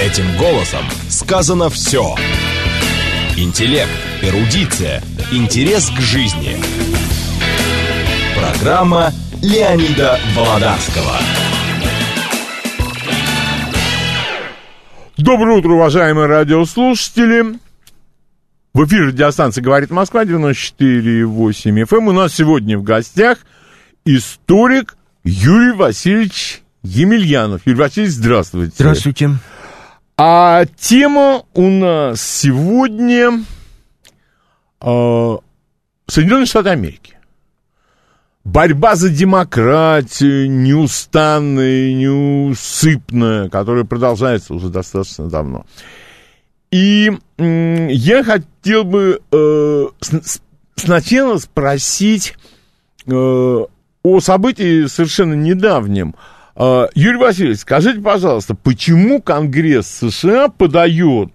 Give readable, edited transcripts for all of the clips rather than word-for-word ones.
Этим голосом сказано все. Интеллект, эрудиция, интерес к жизни. Программа Леонида Володарского. Доброе утро, уважаемые радиослушатели. В эфире радиостанция «Говорит Москва», 94,8 FM. У нас сегодня в гостях историк Юрий Васильевич Емельянов. Юрий Васильевич, здравствуйте. Здравствуйте. А тема у нас сегодня Соединенные Штаты Америки. Борьба за демократию неустанная, неусыпная, которая продолжается уже достаточно давно. И я хотел бы сначала спросить о событии совершенно недавнем. Юрий Васильевич, скажите, пожалуйста, почему Конгресс США подает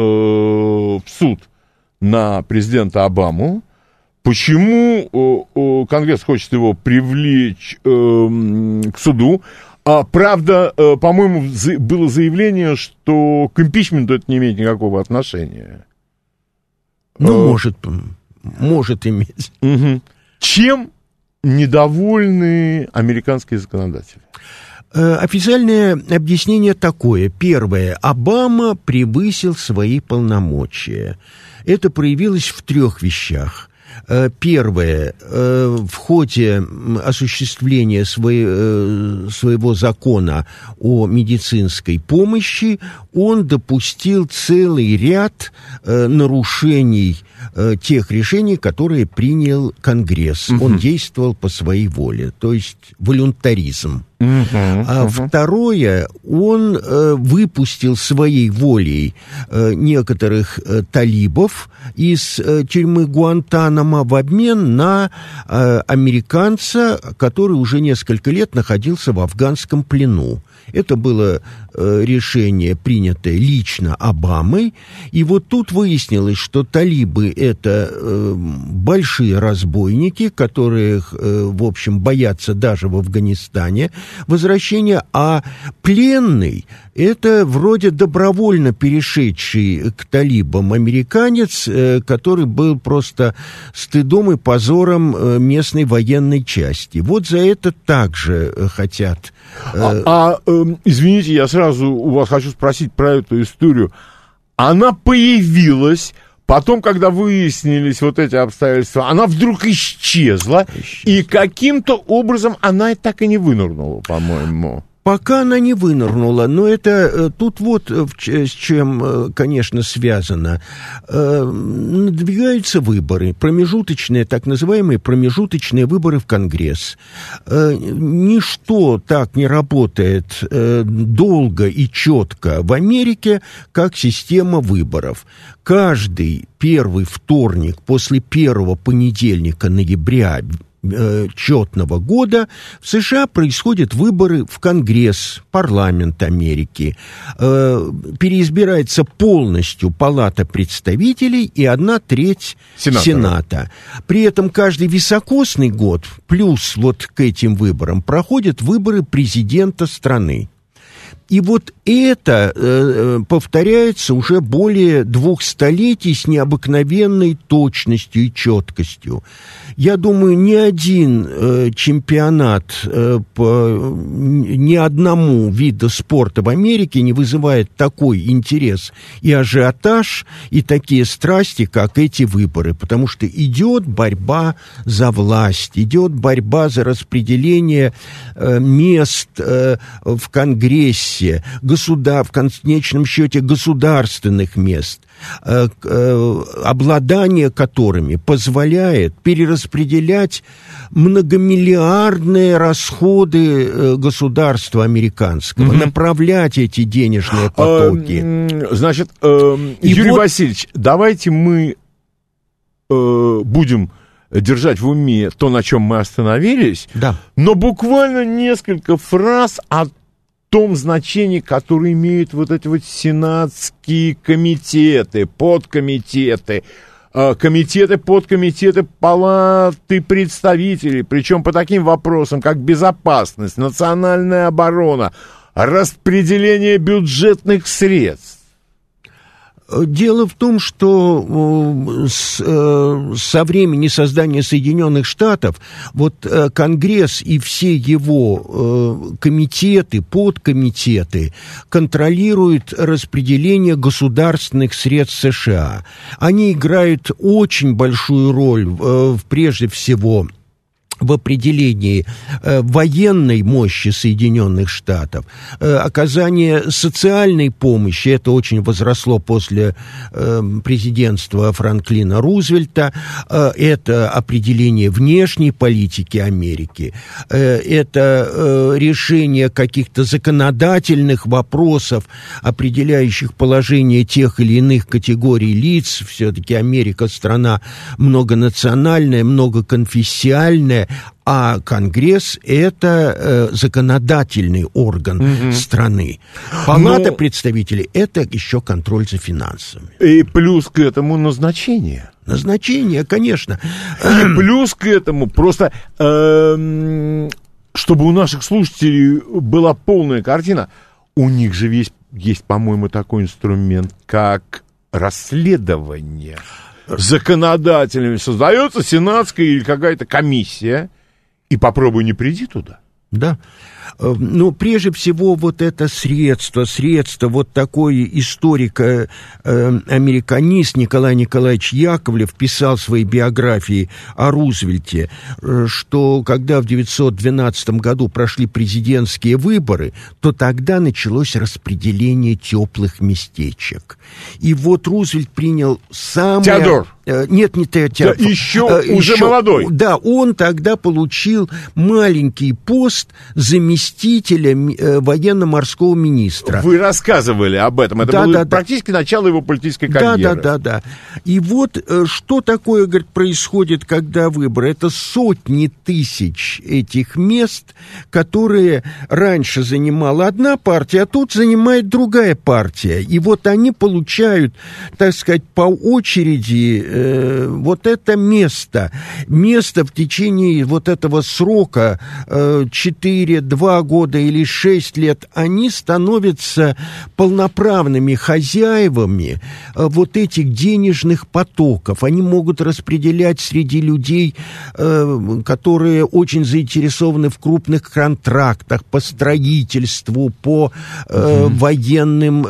в суд на президента Обаму? Почему Конгресс хочет его привлечь к суду? Правда, по-моему, было заявление, что к импичменту это не имеет никакого отношения. Ну, может иметь. Угу. Чем недовольны американские законодатели? Официальное объяснение такое. Первое. Обама превысил свои полномочия. Это проявилось в 3 вещах. Первое. В ходе осуществления своего закона о медицинской помощи он допустил целый ряд нарушений тех решений, которые принял Конгресс. Он действовал по своей воле, то есть волюнтаризм. А второе, он выпустил своей волей некоторых талибов из тюрьмы Гуантанамо в обмен на американца, который уже несколько лет находился в афганском плену. Это было решение, принятое лично Обамой. И вот тут выяснилось, что талибы — это большие разбойники, которых, в общем, боятся даже в Афганистане возвращения, а пленный — это вроде добровольно перешедший к талибам американец, который был просто стыдом и позором местной военной части. Вот за это также хотят... Извините, я сразу у вас хочу спросить про эту историю. Она появилась, потом, когда выяснились вот эти обстоятельства, она вдруг исчезла. И каким-то образом она так и не вынырнула, по-моему. Пока она не вынырнула, но это тут вот с чем, конечно, связано. Надвигаются выборы, промежуточные, так называемые промежуточные выборы в Конгресс. Ничто так не работает долго и четко в Америке, как система выборов. Каждый первый вторник после первого понедельника ноября четного года в США происходят выборы в Конгресс, парламент Америки. Переизбирается полностью Палата представителей и 1/3 Сената. При этом каждый високосный год, плюс вот к этим выборам, проходят выборы президента страны. И вот это повторяется уже более 2 столетий с необыкновенной точностью и четкостью. Я думаю, ни один чемпионат по ни одному виду спорта в Америке не вызывает такой интерес и ажиотаж, и такие страсти, как эти выборы, потому что идет борьба за власть, идет борьба за распределение мест в Конгрессе, в конечном счете государственных мест, обладание которыми позволяет перераспределять многомиллиардные расходы государства американского, направлять эти денежные потоки. Значит, Юрий Васильевич, давайте мы будем держать в уме то, на чем мы остановились, но буквально несколько фраз о том значении, которое имеют вот эти вот сенатские комитеты, подкомитеты, комитеты, подкомитеты Палаты представителей, причем по таким вопросам, как безопасность, национальная оборона, распределение бюджетных средств. Дело в том, что со времени создания Соединенных Штатов вот Конгресс и все его комитеты, подкомитеты контролируют распределение государственных средств США. Они играют очень большую роль, прежде всего, в определении военной мощи Соединенных Штатов, оказание социальной помощи, это очень возросло после президентства Франклина Рузвельта, это определение внешней политики Америки, это решение каких-то законодательных вопросов, определяющих положение тех или иных категорий лиц. Все-таки Америка страна многонациональная, многоконфессиальная, а Конгресс — это законодательный орган страны. Палата представителей — это еще контроль за финансами. И плюс к этому назначение. Назначение, конечно. И плюс к этому просто, чтобы у наших слушателей была полная картина, у них же есть, по-моему, такой инструмент, как расследование. Законодателями создается сенатская или какая-то комиссия, и попробуй не приди туда. Да. Но прежде всего вот это средство, вот такой историк-американист Николай Николаевич Яковлев писал в своей биографии о Рузвельте, что когда в 1912 году прошли президентские выборы, то тогда началось распределение теплых местечек. И вот Рузвельт принял самое... Теодор. Нет, не Теодор. Да, уже молодой. Да, он тогда получил маленький пост заместителя военно-морского министра. Вы рассказывали об этом. Это было практически начало его политической карьеры. Да. И вот что такое, говорит, происходит, когда выборы. Это сотни тысяч этих мест, которые раньше занимала одна партия, а тут занимает другая партия. И вот они получают, так сказать, по очереди вот это место в течение вот этого срока 4, 2 года или 6 лет, они становятся полноправными хозяевами вот этих денежных потоков. Они могут распределять среди людей, которые очень заинтересованы в крупных контрактах по строительству, по военным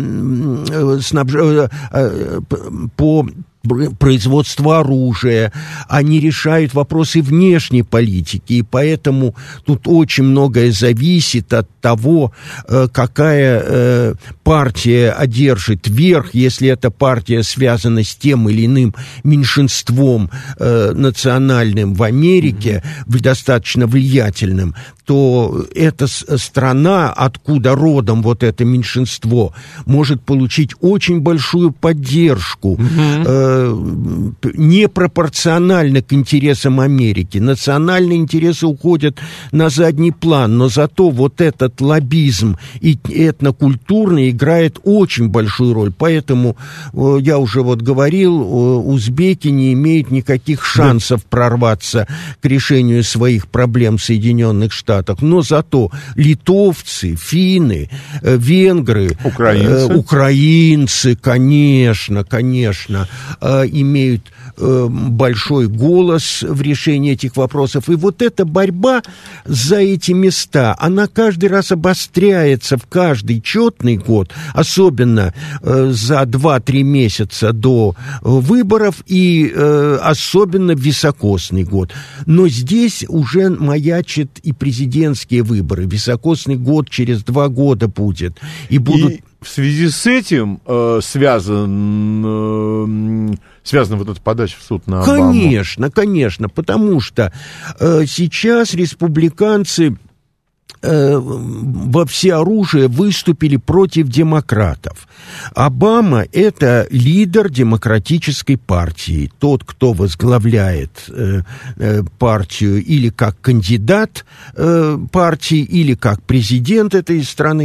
по производству оружия, они решают вопросы внешней политики, и поэтому тут очень многое зависит от того, какая партия одержит верх. Если эта партия связана с тем или иным меньшинством национальным в Америке, достаточно влиятельным, то эта страна, откуда родом вот это меньшинство, может получить очень большую поддержку, непропорционально к интересам Америки. Национальные интересы уходят на задний план, но зато вот этот лоббизм и этнокультурный играет очень большую роль. Поэтому, я уже вот говорил, узбеки не имеют никаких шансов прорваться к решению своих проблем в Соединенных Штатах. Но зато литовцы, финны, венгры, украинцы, конечно, имеют большой голос в решении этих вопросов. И вот эта борьба за эти места, она каждый раз обостряется в каждый четный год, особенно за 2-3 месяца до выборов и особенно в високосный год. Но здесь уже маячат и президентские выборы. Високосный год через 2 года будет. И будут... В связи с этим связана вот эта подача в суд на Обаму? Конечно, потому что сейчас республиканцы во всеоружие выступили против демократов. Обама — это лидер демократической партии, тот, кто возглавляет партию или как кандидат партии, или как президент этой страны.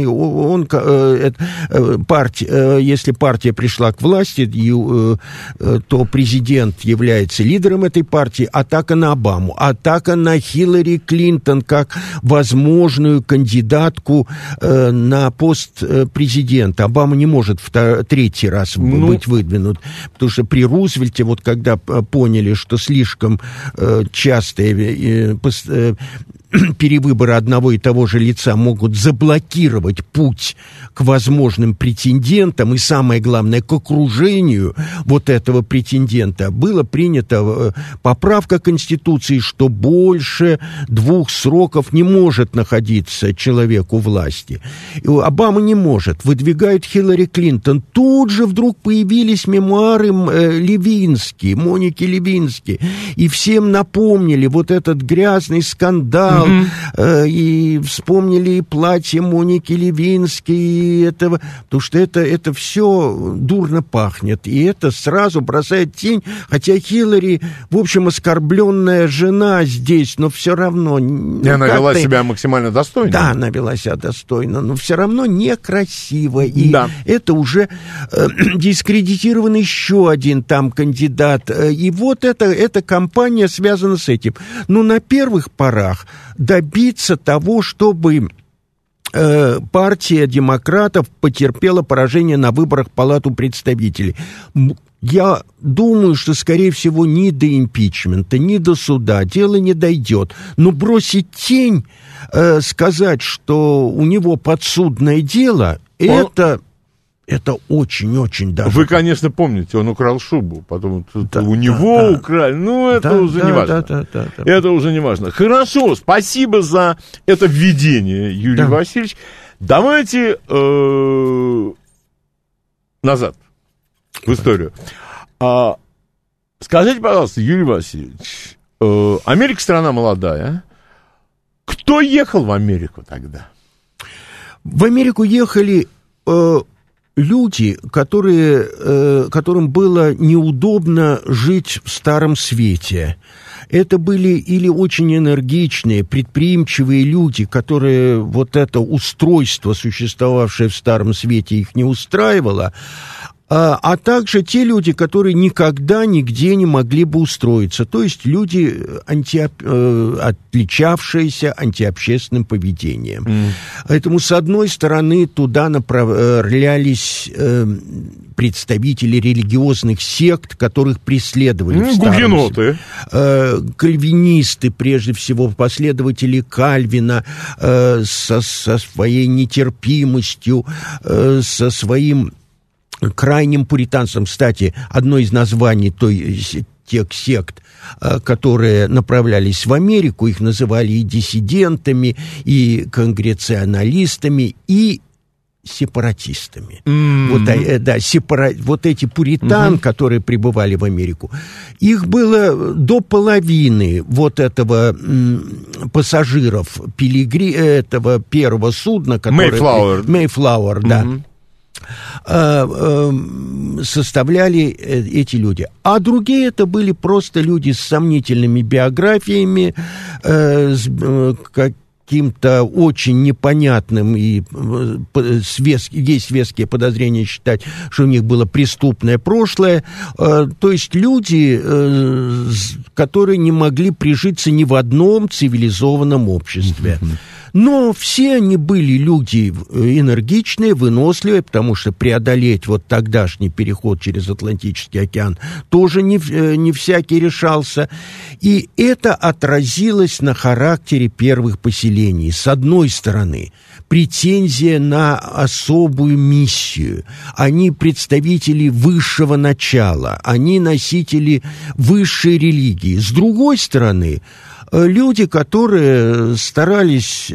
Если партия пришла к власти, то президент является лидером этой партии. Атака на Обаму, атака на Хиллари Клинтон как возможную сильную кандидатку на пост президента. Обама не может третий раз быть выдвинут, потому что при Рузвельте, вот когда поняли, что слишком частые перевыборы одного и того же лица могут заблокировать путь к возможным претендентам и, самое главное, к окружению вот этого претендента, была принята поправка Конституции, что больше 2 сроков не может находиться человек у власти. Обама не может. Выдвигают Хиллари Клинтон. Тут же вдруг появились мемуары Левински, Моники Левински, и всем напомнили вот этот грязный скандал, и вспомнили платье Моники Левински, и этого, потому что это все дурно пахнет, и это сразу бросает тень, хотя Хиллари, в общем, оскорбленная жена здесь, но все равно... И она вела себя максимально достойно. Да, она вела себя достойно, но все равно некрасиво, и это уже дискредитирован еще один там кандидат, и вот эта кампания связана с этим. Но на первых порах добиться того, чтобы партия демократов потерпела поражение на выборах в Палату представителей. Я думаю, что, скорее всего, ни до импичмента, ни до суда дело не дойдет. Но бросить тень, сказать, что у него подсудное дело, это очень-очень даже... Вы, конечно, помните, он украл шубу, потом у него украли. Ну, это уже не важно. Это уже не важно. Хорошо, спасибо за это введение, Юрий Васильевич. Давайте назад в историю. Скажите, пожалуйста, Юрий Васильевич, Америка страна молодая. Кто ехал в Америку тогда? В Америку ехали... люди, которым было неудобно жить в Старом Свете. Это были или очень энергичные, предприимчивые люди, которые вот это устройство, существовавшее в Старом Свете, их не устраивало, а также те люди, которые никогда нигде не могли бы устроиться, то есть люди, отличавшиеся антиобщественным поведением. Поэтому, с одной стороны, туда направлялись представители религиозных сект, которых преследовали в Старом Свете. Кальвинисты, прежде всего, последователи Кальвина со своей нетерпимостью, со своим крайним пуританством. Кстати, одно из названий тех сект, которые направлялись в Америку, их называли и диссидентами, и конгрессионалистами, и сепаратистами. Вот эти пуритан, которые прибывали в Америку, их было до половины вот этого пассажиров этого первого судна, которое... Мейфлауэр, да. Составляли эти люди. А другие это были просто люди с сомнительными биографиями, с каким-то очень непонятным, и есть веские подозрения считать, что у них было преступное прошлое. То есть люди, которые не могли прижиться ни в одном цивилизованном обществе. Но все они были люди энергичные, выносливые, потому что преодолеть вот тогдашний переход через Атлантический океан тоже не всякий решался. И это отразилось на характере первых поселений. С одной стороны, претензия на особую миссию. Они представители высшего начала, они носители высшей религии. С другой стороны, люди, которые старались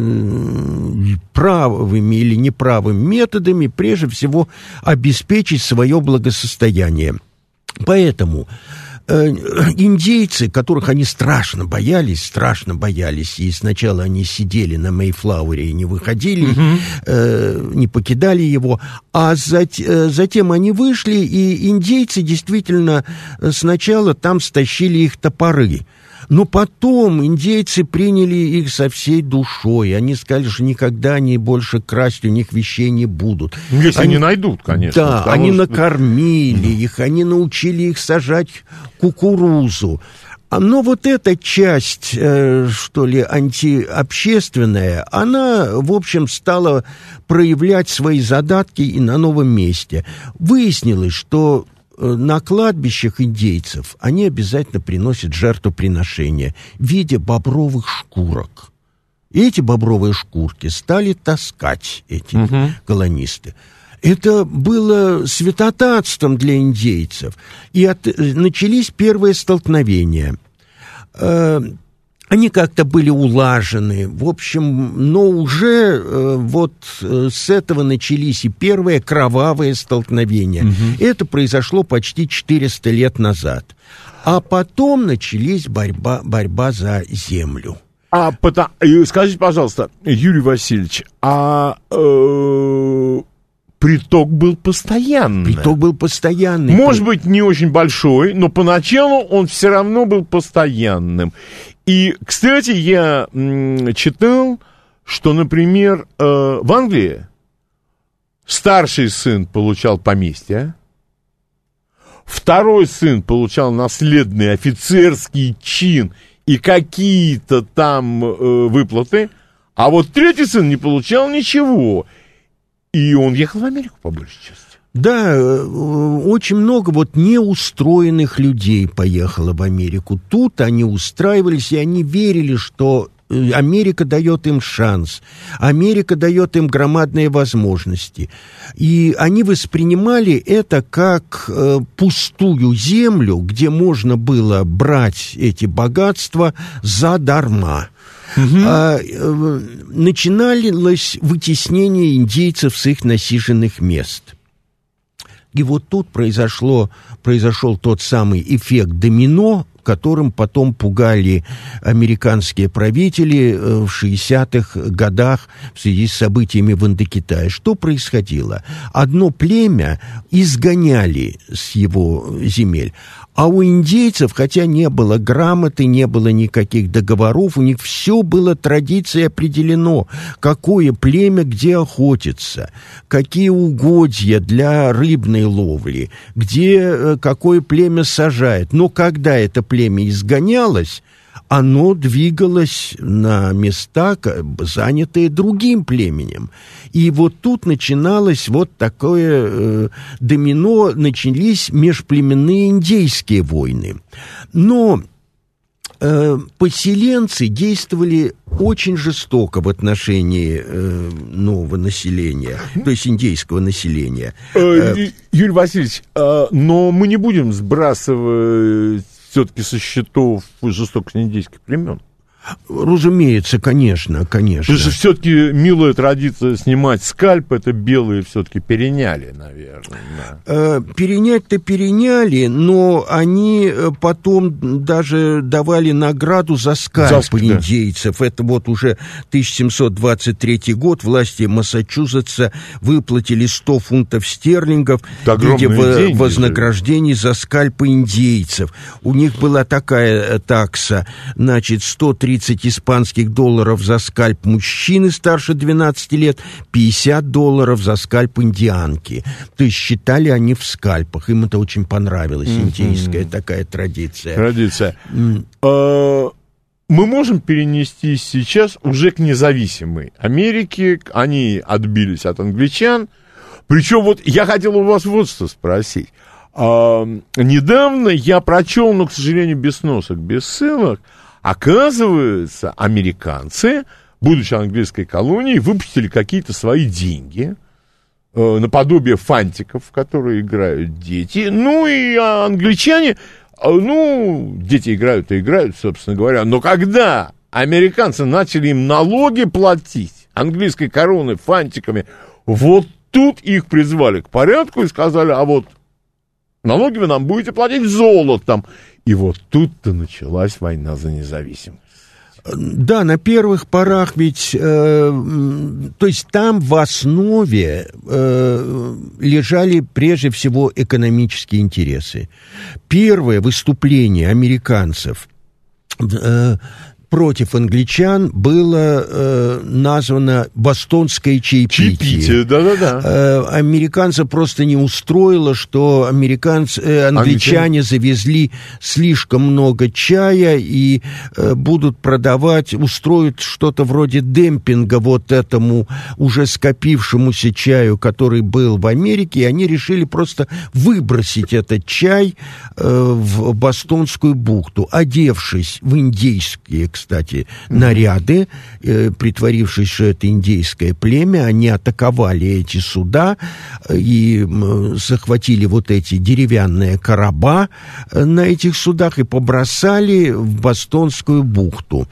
правыми или неправыми методами, прежде всего, обеспечить свое благосостояние. Поэтому индейцы, которых они страшно боялись, и сначала они сидели на Мейфлауэре и не выходили, не покидали его, а затем они вышли, и индейцы действительно сначала там стащили их топоры. Но потом индейцы приняли их со всей душой. Они сказали, что никогда они больше красть у них вещей не будут. Если они найдут, конечно. Да, они накормили их, они научили их сажать кукурузу. Но вот эта часть, что ли, антиобщественная, она, в общем, стала проявлять свои задатки и на новом месте. Выяснилось, что на кладбищах индейцев они обязательно приносят жертвоприношения в виде бобровых шкурок. И эти бобровые шкурки стали таскать эти колонисты. Это было святотатством для индейцев. И начались первые столкновения. Они как-то были улажены, в общем, но уже вот с этого начались и первые кровавые столкновения. Это произошло почти 400 лет назад. А потом начались борьба за землю. Скажите, пожалуйста, Юрий Васильевич, приток был постоянный. Приток был постоянный. Может быть, не очень большой, но поначалу он все равно был постоянным. И, кстати, я читал, что, например, в Англии старший сын получал поместье, второй сын получал наследный офицерский чин и какие-то там выплаты, а вот третий сын не получал ничего. И он ехал в Америку, по большей части. Да, очень много вот неустроенных людей поехало в Америку. Тут они устраивались, и они верили, что Америка дает им шанс, Америка дает им громадные возможности. И они воспринимали это как пустую землю, где можно было брать эти богатства задарма. Начиналось вытеснение индейцев с их насиженных мест. И вот тут произошел тот самый эффект домино, которым потом пугали американские правители в 60-х годах в связи с событиями в Индокитае. Что происходило? Одно племя изгоняли с его земель, а у индейцев, хотя не было грамоты, не было никаких договоров, у них все было традицией определено, какое племя где охотится, какие угодья для рыбной ловли, где какое племя сажает. Но когда это племя изгонялось, оно двигалось на места, занятые другим племенем. И вот тут начиналось вот такое домино, начались межплеменные индейские войны. Но поселенцы действовали очень жестоко в отношении нового населения, то есть индейского населения. Юрий Васильевич, но мы не будем сбрасывать все-таки со счетов жестокость индейских племен. Разумеется, конечно. Потому что все-таки милая традиция снимать скальп, это белые все-таки переняли, наверное. Да. Перенять-то переняли, но они потом даже давали награду за скальп индейцев. Это вот уже 1723 год. Власти Массачусетса выплатили 100 фунтов стерлингов в виде вознаграждений за скальпы индейцев. У них была такая такса, значит, 130 испанских долларов за скальп мужчины старше 12 лет, $50 за скальп индианки. То есть считали они в скальпах. Им это очень понравилось. Индейская такая традиция. Мы можем перенести сейчас уже к независимой Америке. Они отбились от англичан. Причем вот я хотел у вас вот что спросить. Недавно я прочел, но, к сожалению, без сносок, без ссылок, оказывается, американцы, будучи английской колонией, выпустили какие-то свои деньги, наподобие фантиков, в которые играют дети. Ну и англичане, дети играют и играют, собственно говоря. Но когда американцы начали им налоги платить английской короной фантиками, вот тут их призвали к порядку и сказали, а вот налоги вы нам будете платить золотом. И вот тут-то началась война за независимость. Да, на первых порах ведь, то есть там в основе лежали прежде всего экономические интересы. Первое выступление американцев против англичан было названо «бостонское чаепитие». Чаепитие, да-да-да. Американцев просто не устроило, что англичане завезли слишком много чая и будут продавать, устроят что-то вроде демпинга вот этому уже скопившемуся чаю, который был в Америке, и они решили просто выбросить этот чай в Бостонскую бухту, одевшись в индейские, кстати, наряды, притворившись, что это индейское племя, они атаковали эти суда и захватили вот эти деревянные короба на этих судах и побросали в Бостонскую бухту.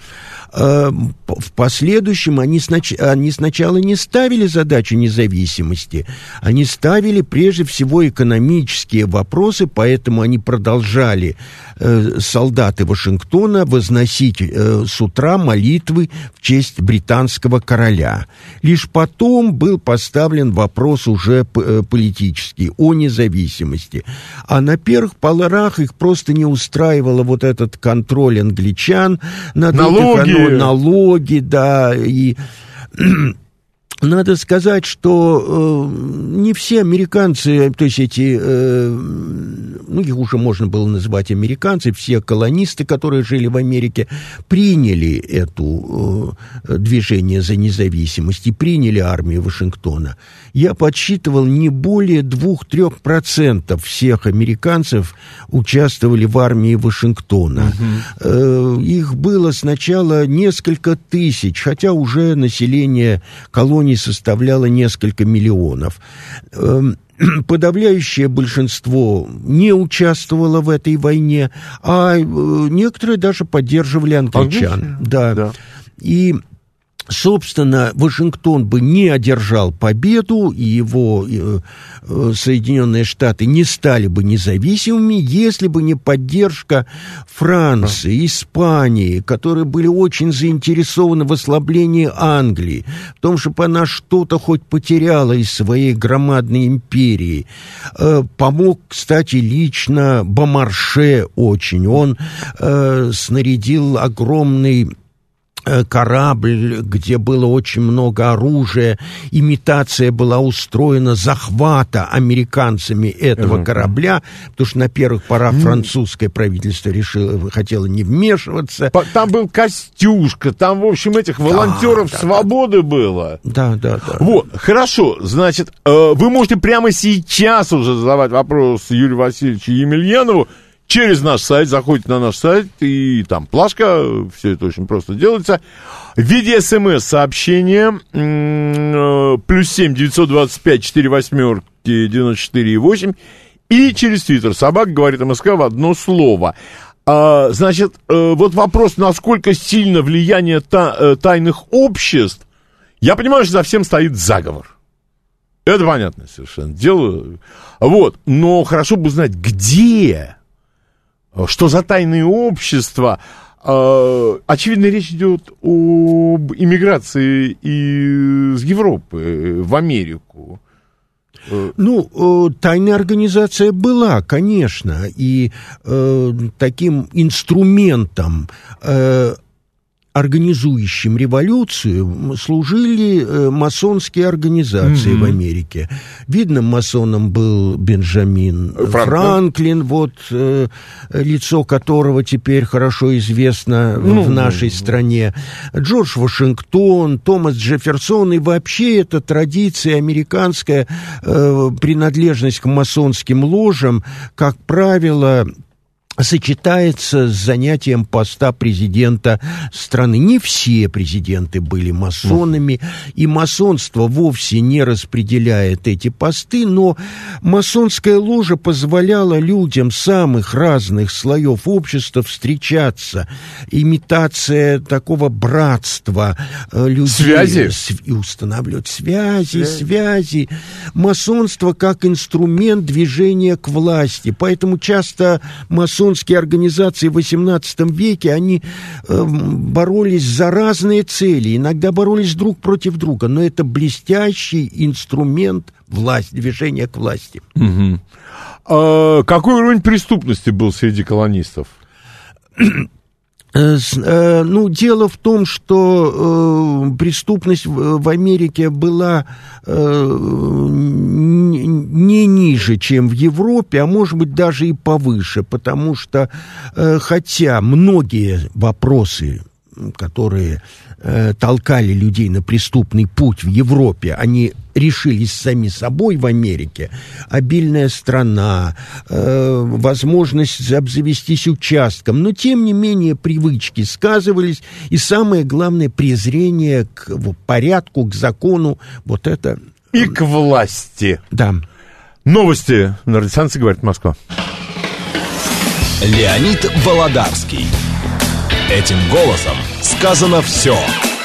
В последующем они сначала не ставили задачу независимости, они ставили прежде всего экономические вопросы, поэтому они продолжали, солдаты Вашингтона, возносить с утра молитвы в честь британского короля. Лишь потом был поставлен вопрос уже политический о независимости. А на первых порах их просто не устраивало вот этот контроль англичан над налоги, да, и надо сказать, что не все американцы, то есть эти, их уже можно было называть американцы, все колонисты, которые жили в Америке, приняли это движение за независимость и приняли армию Вашингтона. Я подсчитывал, не более 2-3% всех американцев участвовали в армии Вашингтона. Их было сначала несколько тысяч, хотя уже население колоний составляло несколько миллионов. Подавляющее большинство не участвовало в этой войне, а некоторые даже поддерживали англичан. Да. И, собственно, Вашингтон бы не одержал победу, и его Соединенные Штаты не стали бы независимыми, если бы не поддержка Франции, Испании, которые были очень заинтересованы в ослаблении Англии, в том, чтобы она что-то хоть потеряла из своей громадной империи. Помог, кстати, лично Бомарше очень. Он снарядил огромный корабль, где было очень много оружия. Имитация была устроена захвата американцами этого корабля, потому что на первых порах французское правительство хотело не вмешиваться. Там был Костюшка, там, в общем, этих волонтеров свободы было. Да. Вот, хорошо, значит, вы можете прямо сейчас уже задавать вопрос Юрию Васильевичу Емельянову через наш сайт, заходите на наш сайт, и там плашка, все это очень просто делается. В виде СМС-сообщения +7 925 48 94 8 и через Твиттер собака говорит МСК в одно слово. Значит, вот вопрос, насколько сильно влияние тайных обществ. Я понимаю, что за всем стоит заговор. Это понятно совершенно дело. Вот, но хорошо бы знать, где... Что за тайные общества? Очевидно, речь идет об иммиграции из Европы в Америку. Тайная организация была, конечно, и таким инструментом, организующим революцию, служили масонские организации в Америке. Видно, масоном был Бенджамин Франклин, вот лицо которого теперь хорошо известно в нашей стране, Джордж Вашингтон, Томас Джефферсон, и вообще эта традиция американская, принадлежность к масонским ложам, как правило, сочетается с занятием поста президента страны. Не все президенты были масонами, и масонство вовсе не распределяет эти посты, но масонская ложа позволяла людям самых разных слоев общества встречаться. Имитация такого братства людей. Связи. И устанавливать связи. Масонство как инструмент движения к власти. Поэтому часто масонские организации в XVIII веке, они боролись за разные цели, иногда боролись друг против друга, но это блестящий инструмент власти, движения к власти. Какой уровень преступности был среди колонистов? Ну, дело в том, что преступность в Америке была не ниже, чем в Европе, а может быть даже и повыше, потому что хотя многие вопросы, которые толкали людей на преступный путь в Европе, они решились сами собой в Америке. Обильная страна, возможность обзавестись участком, но тем не менее привычки сказывались, и самое главное презрение к порядку, к закону, вот это... И к власти. Да. Новости на радиостанции «Говорит Москва». Леонид Володарский. Этим голосом сказано все.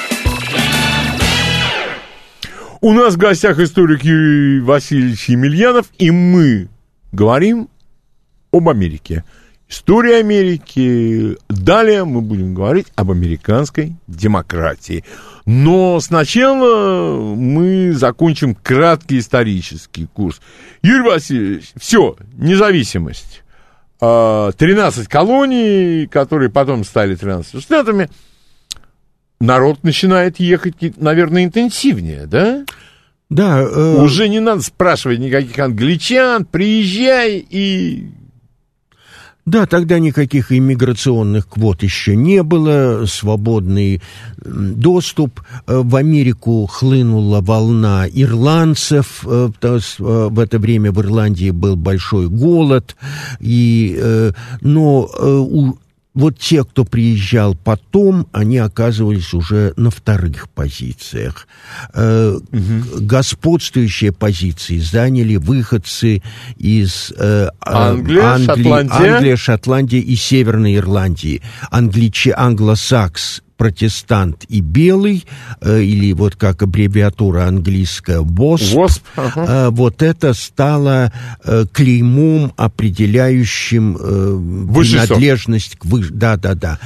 У нас в гостях историк Юрий Васильевич Емельянов, и мы говорим об Америке. История Америки. Далее мы будем говорить об американской демократии. Но сначала мы закончим краткий исторический курс. Юрий Васильевич, все, независимость. 13 колоний, которые потом стали 13 штатами. Народ начинает ехать, наверное, интенсивнее, да? Да. Уже не надо спрашивать никаких англичан, приезжай и... Да, тогда никаких иммиграционных квот еще не было, свободный доступ. В Америку хлынула волна ирландцев, в это время в Ирландии был большой голод, вот те, кто приезжал потом, они оказывались уже на вторых позициях. Господствующие позиции заняли выходцы из Англии, Шотландии и Северной Ирландии. Англосакс, протестант и белый, или вот как аббревиатура английская WASP, вот это стало клеймом, определяющим принадлежность к Да.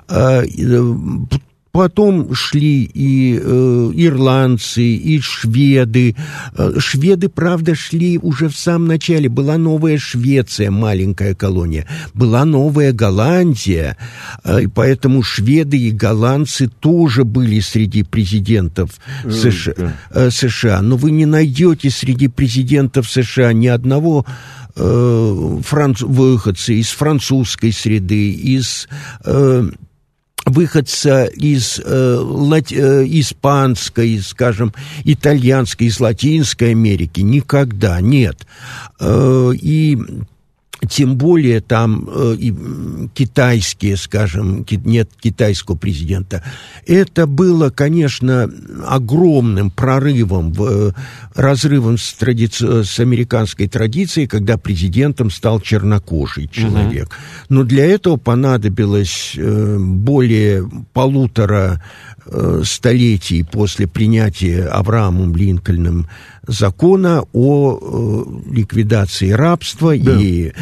Потом шли и ирландцы, и шведы. Шведы, правда, шли уже в самом начале. Была новая Швеция, маленькая колония. Была новая Голландия. И поэтому шведы и голландцы тоже были среди президентов США. Но вы не найдете среди президентов США ни одного выходца из французской среды, из... выходца из испанской, скажем, итальянской, из Латинской Америки. Никогда нет. И тем более там и китайские, скажем, нет китайского президента. Это было, конечно, огромным прорывом, разрывом с американской традицией, когда президентом стал чернокожий человек. Но для этого понадобилось более 1,5 столетий после принятия Авраамом Линкольном закона о ликвидации рабства. Да.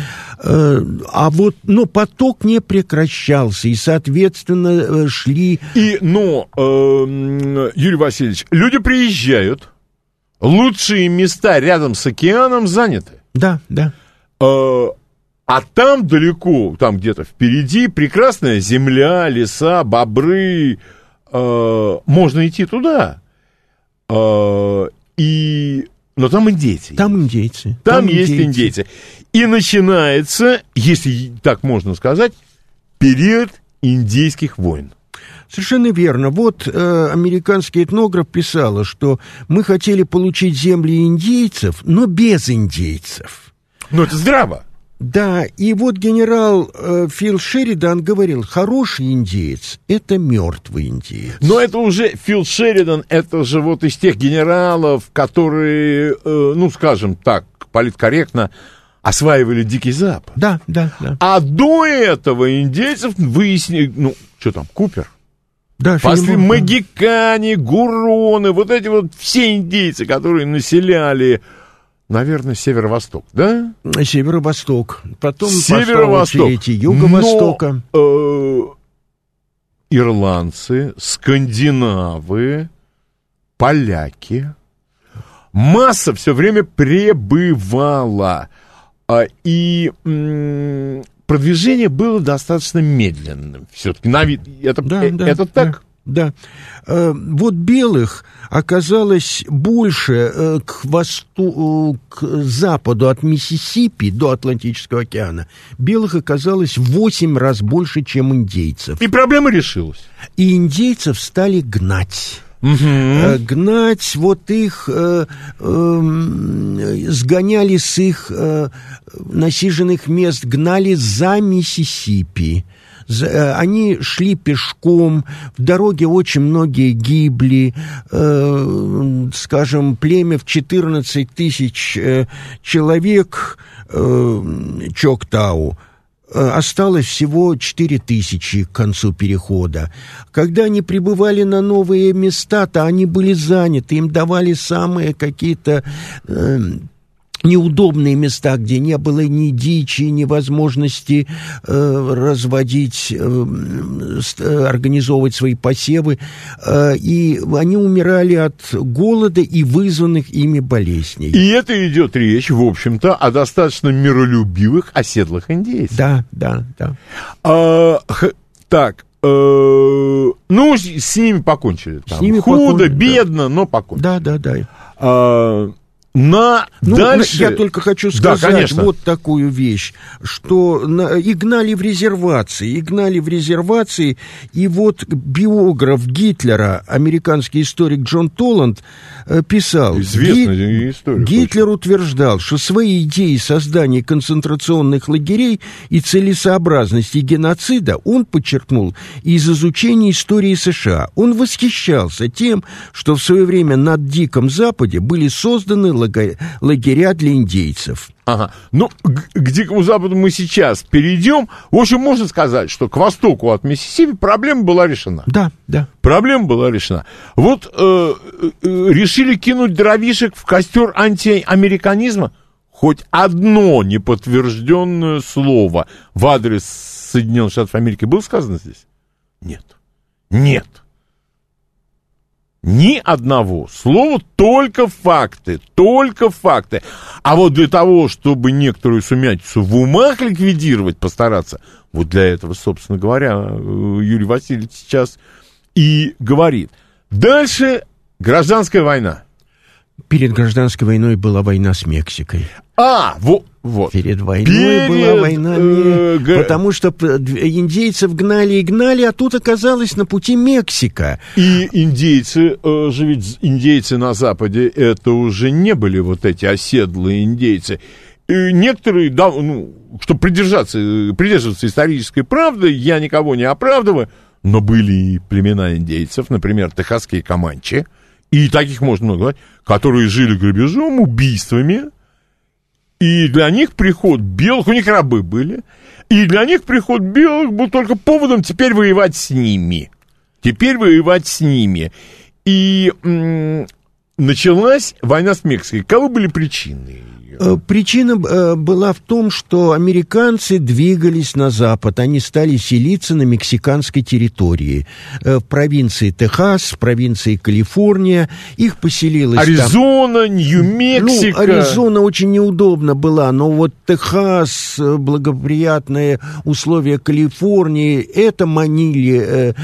Но поток не прекращался, и, соответственно, шли... Юрий Васильевич, люди приезжают, лучшие места рядом с океаном заняты. Да. А там далеко, там где-то впереди, прекрасная земля, леса, бобры. Можно идти туда. Но там индейцы. Там индейцы. Там есть индейцы. И начинается, если так можно сказать, период индейских войн. Совершенно верно. Вот американский этнограф писал, что мы хотели получить земли индейцев, но без индейцев. Ну, это здраво. Да, и вот генерал Фил Шеридан говорил, хороший индеец – это мертвый индеец. Но это уже Фил Шеридан, это же вот из тех генералов, которые, скажем так, политкорректно, осваивали Дикий Запад. Да. А до этого индейцев выяснили, Купер. Да, после магикане, гуроны, вот эти вот все индейцы, которые населяли... Наверное, северо-восток, да? Северо-восток. Потом пошла очередь юго-востока. Но ирландцы, скандинавы, поляки, масса все время пребывала. И продвижение было достаточно медленным. Все-таки на вид это так? Да. Вот белых оказалось больше к западу от Миссисипи до Атлантического океана. Белых оказалось в 8 раз больше, чем индейцев. И проблема решилась. И индейцев стали гнать. Гнать, вот их сгоняли с их насиженных мест, гнали за Миссисипи. Они шли пешком, в дороге очень многие гибли, скажем, племя в 14 тысяч человек, Чоктау, осталось всего 4 тысячи к концу перехода. Когда они прибывали на новые места, то они были заняты, им давали самые какие-то неудобные места, где не было ни дичи, ни возможности разводить, организовывать свои посевы, и они умирали от голода и вызванных ими болезней. И это идет речь, в общем-то, о достаточно миролюбивых оседлых индейцах. Да. Ну, с ними покончили. Там. Худо, бедно, но покончили. Да. Дальше... Я только хочу сказать вот такую вещь, что и гнали в резервации, и вот биограф Гитлера, американский историк Джон Толланд, писал, известный историк, Гитлер утверждал, что свои идеи создания концентрационных лагерей и целесообразности геноцида он подчеркнул из изучения истории США. Он восхищался тем, что в свое время на Диком Западе были созданы лагеря для индейцев. Ага. Ну, к Дикому Западу мы сейчас перейдем. В общем, можно сказать, что к востоку от Миссисипи проблема была решена. Да. Проблема была решена. Вот решили кинуть дровишек в костер антиамериканизма. Хоть одно неподтвержденное слово в адрес Соединенных Штатов Америки было сказано здесь? Нет. Ни одного слова, только факты. А вот для того, чтобы некоторую сумятицу в умах ликвидировать, постараться, вот для этого, собственно говоря, Юрий Васильевич сейчас и говорит. Дальше гражданская война. Перед гражданской войной была война с Мексикой. Вот. Перед войной была война, потому что индейцев гнали, а тут оказалась на пути Мексика. И индейцы на Западе, это уже не были вот эти оседлые индейцы. И некоторые, чтобы придерживаться исторической правды, я никого не оправдываю, но были и племена индейцев, например, техасские команчи, и таких можно много говорить, которые жили грабежом, убийствами, и для них приход белых, у них рабы были, и для них приход белых был только поводом теперь воевать с ними. И началась война с Мексикой. Каковы были причины? Причина была в том, что американцы двигались на запад, они стали селиться на мексиканской территории, в провинции Техас, в провинции Калифорния, их поселилось Аризона, Нью-Мексико. Аризона очень неудобно была, но вот Техас, благоприятные условия Калифорнии, это манили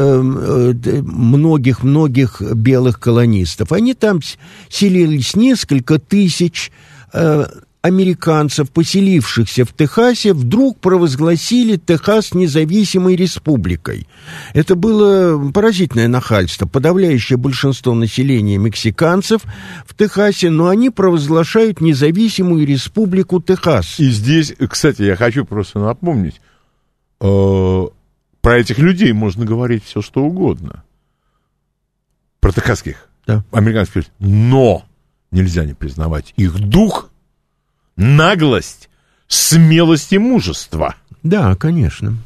многих белых колонистов. Они там селились несколько тысяч американцев, поселившихся в Техасе, вдруг провозгласили Техас независимой республикой. Это было поразительное нахальство. Подавляющее большинство населения мексиканцев в Техасе, но они провозглашают независимую республику Техас. И здесь, кстати, я хочу просто напомнить, про этих людей можно говорить все, что угодно. Про техасских, американских, но нельзя не признавать их дух, наглость, смелость и мужество. Да, конечно.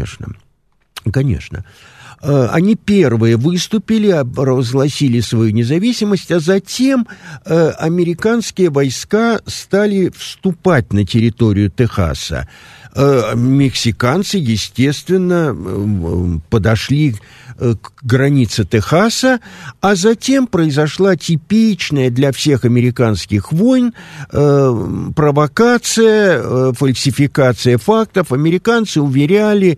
Они первые выступили, провозгласили свою независимость, а затем американские войска стали вступать на территорию Техаса. Мексиканцы, естественно, подошли к границе Техаса, а затем произошла типичная для всех американских войн провокация, фальсификация фактов. Американцы уверяли,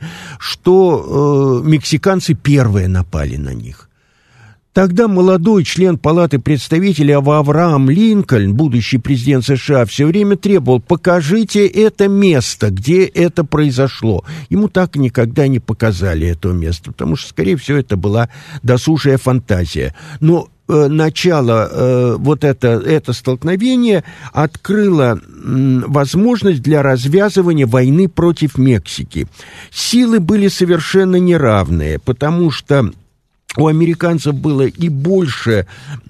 что мексиканцы первые напали на них. Тогда молодой член Палаты представителей Авраам Линкольн, будущий президент США, все время требовал: покажите это место, где это произошло. Ему так никогда не показали это место, потому что, скорее всего, это была досужая фантазия. Но начало это столкновение открыло возможность для развязывания войны против Мексики. Силы были совершенно неравные, потому что у американцев было и больше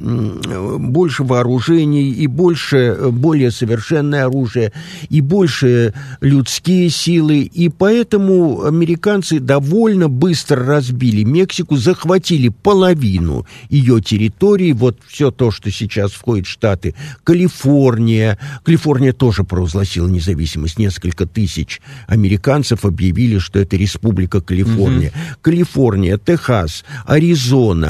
вооружений, и более совершенное оружие, и больше людские силы, и поэтому американцы довольно быстро разбили Мексику, захватили половину ее территории, вот все то, что сейчас входит в Штаты. Калифорния тоже провозгласила независимость, несколько тысяч американцев объявили, что это Республика Калифорния. Калифорния, Техас, Аризона,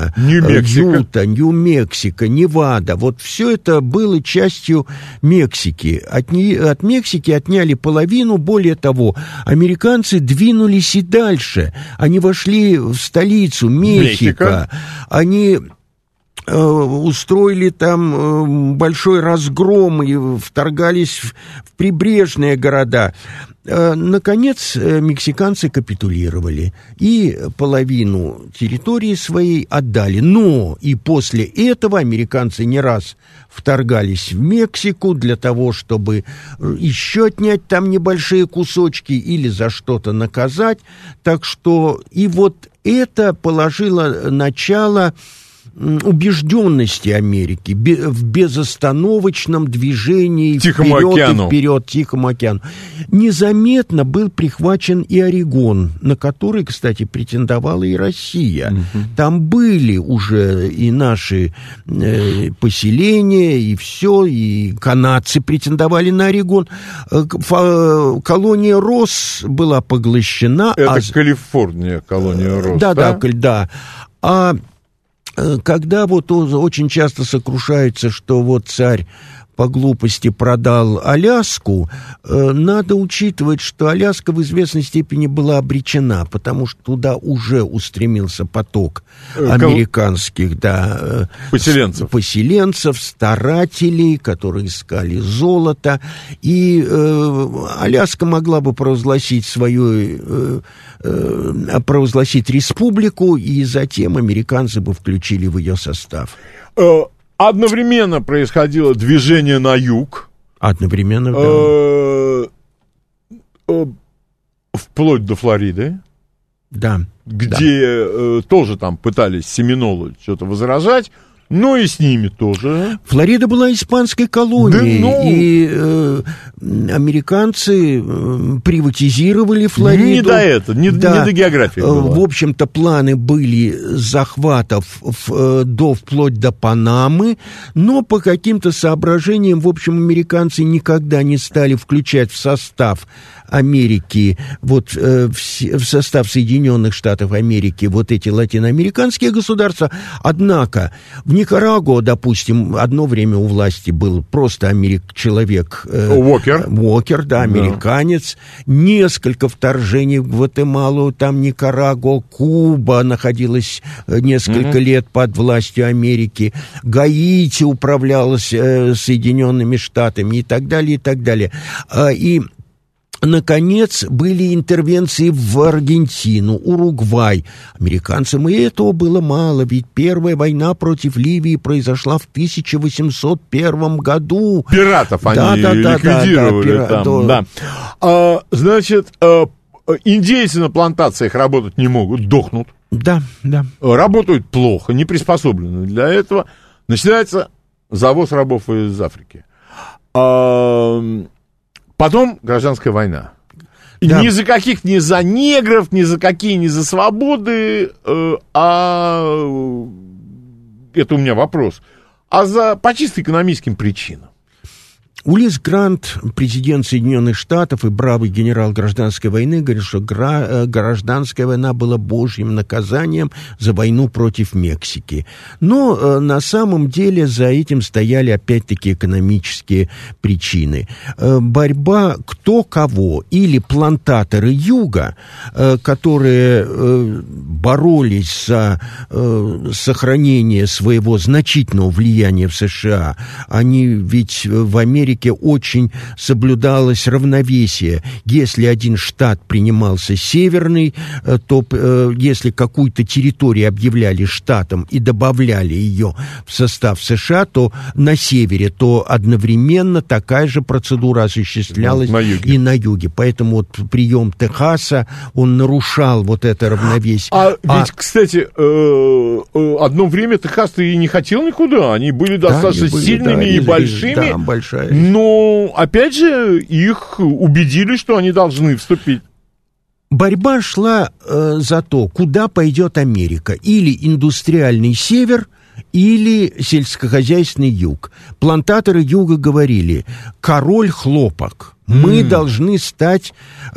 Юта, Нью-Мексико, Невада. Вот все это было частью Мексики. От Мексики отняли половину. Более того, американцы двинулись и дальше. Они вошли в столицу Мехико. Они устроили там большой разгром и вторгались в прибрежные города. Наконец, мексиканцы капитулировали и половину территории своей отдали. Но и после этого американцы не раз вторгались в Мексику для того, чтобы еще отнять там небольшие кусочки или за что-то наказать. Так что и вот это положило начало убежденности Америки в безостановочном движении вперед Тихому океану. Незаметно был прихвачен и Орегон, на который, кстати, претендовала и Россия. Там были уже и наши поселения, и все, и канадцы претендовали на Орегон. Колония Росс была поглощена. Это Калифорния, колония Росс, да. Когда вот очень часто сокрушаются, что вот царь по глупости продал Аляску, надо учитывать, что Аляска в известной степени была обречена, потому что туда уже устремился поток американских поселенцев, старателей, которые искали золото, и Аляска могла бы провозгласить республику, и затем американцы бы включили в ее состав. Одновременно происходило движение на юг. Одновременно, да. Вплоть до Флориды. Да. Где тоже там пытались семинолы что-то возражать. Но и с ними тоже. Флорида была испанской колонией, и американцы приватизировали Флориду. Не до этого, не до географии было. В общем-то, планы были захватов вплоть до Панамы, но по каким-то соображениям, в общем, американцы никогда не стали включать в состав Америки, в состав Соединенных Штатов Америки вот эти латиноамериканские государства. Однако в Никарагуа, допустим, одно время у власти был просто человек Уокер, да, американец. Несколько вторжений в Гватемалу, там Никарагуа, Куба находилась несколько лет под властью Америки. Гаити управлялась Соединенными Штатами и так далее, и так далее. И наконец, были интервенции в Аргентину, Уругвай. Американцам и этого было мало, ведь первая война против Ливии произошла в 1801 году. Пиратов они ликвидировали там. Значит, индейцы на плантациях работать не могут, дохнут. Да. Работают плохо, не приспособлены для этого. Начинается завоз рабов из Африки. Потом гражданская война. Да. Ни за каких, ни за негров, ни за какие, ни за свободы, это у меня вопрос, по чисто экономическим причинам. Улисс Грант, президент Соединенных Штатов и бравый генерал гражданской войны, говорит, что гражданская война была божьим наказанием за войну против Мексики. Но на самом деле за этим стояли опять-таки экономические причины. Борьба кто кого, или плантаторы Юга, которые боролись за сохранение своего значительного влияния в США, они ведь в Америке очень соблюдалось равновесие. Если один штат принимался северный, то если какую-то территорию объявляли штатом и добавляли ее в состав США, то на севере, то одновременно такая же процедура осуществлялась и на юге. Поэтому вот прием Техаса, он нарушал вот это равновесие. Ведь, кстати, одно время Техас-то и не хотел никуда. Они были достаточно сильными и большими. Да, большая. Но, опять же, их убедили, что они должны вступить. Борьба шла за то, куда пойдет Америка. Или индустриальный север, или сельскохозяйственный юг. Плантаторы юга говорили: король хлопок. Мы должны стать,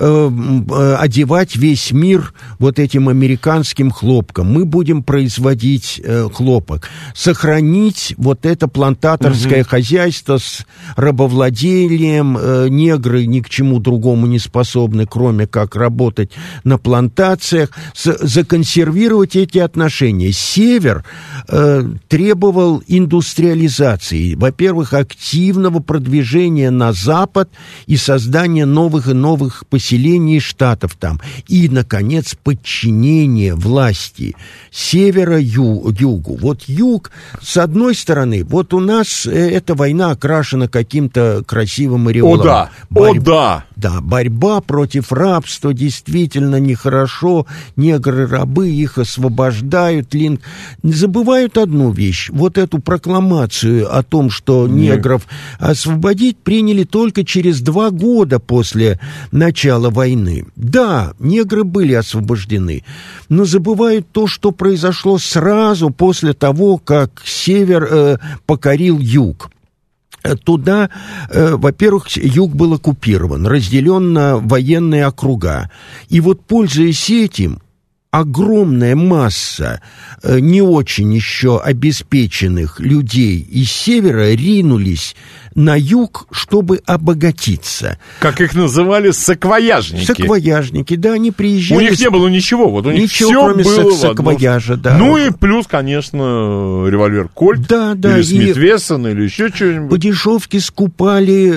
одевать весь мир вот этим американским хлопком. Мы будем производить хлопок. Сохранить вот это плантаторское хозяйство с рабовладением. Негры ни к чему другому не способны, кроме как работать на плантациях. Законсервировать эти отношения. Север требовал индустриализации. Во-первых, активного продвижения на запад и создание новых и новых поселений и штатов там. И, наконец, подчинение власти севера югу. Вот юг, с одной стороны, вот у нас эта война окрашена каким-то красивым ореолом. Да, борьба против рабства действительно нехорошо. Негры-рабы, их освобождают. Не забывают одну вещь. Вот эту прокламацию о том, что негров освободить, приняли только через 2 года после начала войны. Да, негры были освобождены, но забывают то, что произошло сразу после того, как север покорил юг. Туда, во-первых, юг был оккупирован, разделен на военные округа. И вот, пользуясь этим, огромная масса не очень еще обеспеченных людей из севера ринулись на юг, чтобы обогатиться. Как их называли, саквояжники. Саквояжники, да, они приезжали. У них не было ничего, вот у них ничего, все кроме было саквояжа, да. Ну и плюс, конечно, револьвер Кольт, да, или Смит Вессон, или еще что-нибудь. По дешевке скупали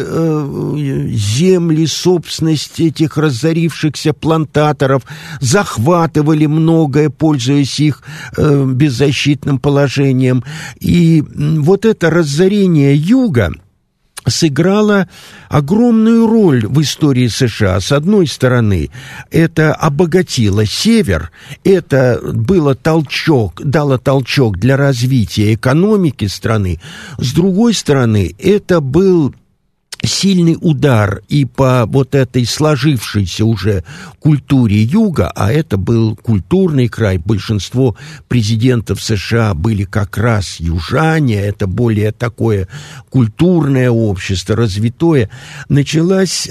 земли, собственность этих разорившихся плантаторов, захватывали многое, пользуясь их беззащитным положением. И вот это разорение юга сыграла огромную роль в истории США. С одной стороны, это обогатило север, это дало толчок для развития экономики страны. С другой стороны, это был сильный удар и по вот этой сложившейся уже культуре Юга, а это был культурный край, большинство президентов США были как раз южане, это более такое культурное общество, развитое, началась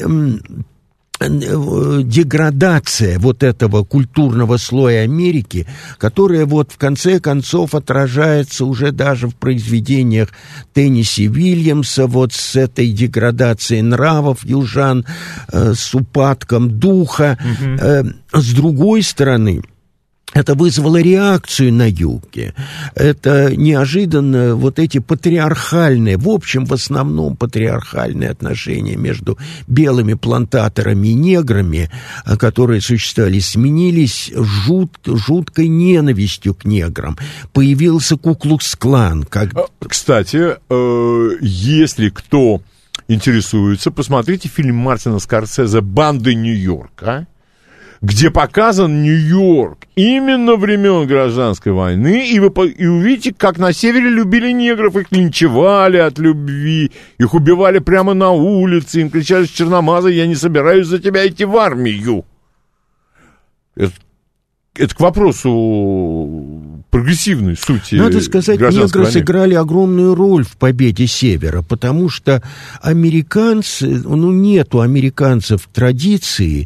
деградация вот этого культурного слоя Америки, которая вот в конце концов отражается уже даже в произведениях Теннесси Уильямса, вот с этой деградацией нравов южан, с упадком духа. С другой стороны, это вызвало реакцию на юге. Это неожиданно вот эти патриархальные, в общем, в основном патриархальные отношения между белыми плантаторами и неграми, которые существовали, сменились жуткой ненавистью к неграм. Появился Ку-Клукс-клан. Кстати, если кто интересуется, посмотрите фильм Мартина Скорсезе «Банды Нью-Йорка», где показан Нью-Йорк именно времен Гражданской войны, и вы увидите, как на севере любили негров, их линчевали от любви, их убивали прямо на улице, им кричали с черномаза: «Я не собираюсь за тебя идти в армию». Это к вопросу прогрессивной сути. Надо сказать, негры сыграли огромную роль в победе Севера, потому что американцы, нет у американцев традиции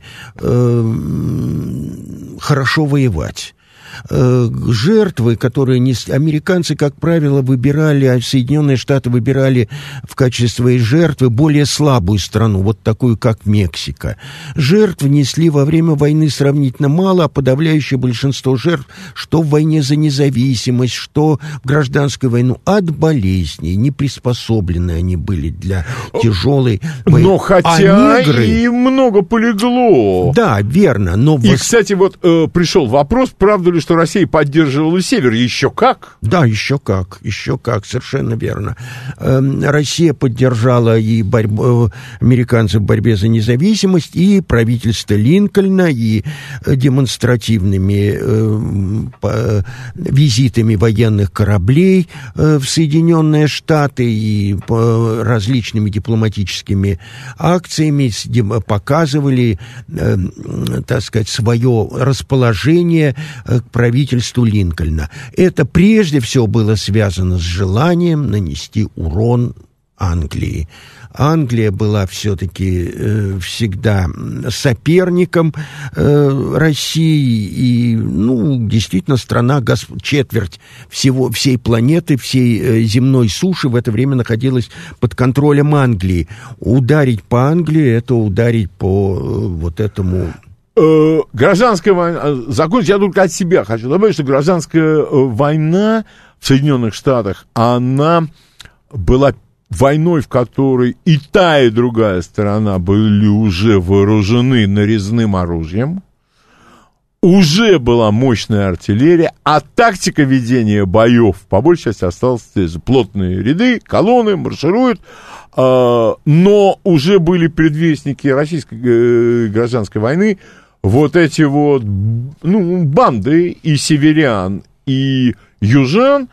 хорошо воевать. Жертвы, которые американцы, как правило, выбирали, Соединенные Штаты выбирали в качестве своей жертвы более слабую страну, вот такую, как Мексика. Жертв несли во время войны сравнительно мало, а подавляющее большинство жертв, что в войне за независимость, что в гражданскую войну, от болезней, не приспособлены они были для тяжелой войны. Но хотя и много полегло. Да, верно. И, кстати, вот пришел вопрос, правда ли, что Россия поддерживала Север? Еще как? Да, еще как, совершенно верно. Россия поддержала и американцев в борьбе за независимость, и правительство Линкольна, и демонстративными визитами военных кораблей в Соединенные Штаты, и различными дипломатическими акциями показывали, так сказать, свое расположение к правительству Линкольна. Это прежде всего было связано с желанием нанести урон Англии. Англия была все-таки всегда соперником России, и, действительно, страна, четверть всей планеты, всей земной суши в это время находилась под контролем Англии. Ударить по Англии — это ударить по вот этому... Гражданская война, закончить я только от себя хочу добавить, что гражданская война в Соединенных Штатах, она была войной, в которой и та, и другая сторона были уже вооружены нарезным оружием, уже была мощная артиллерия, а тактика ведения боев, по большей части, осталась плотные ряды, колонны маршируют, но уже были предвестники российской гражданской войны, вот эти вот, банды и северян, и южан,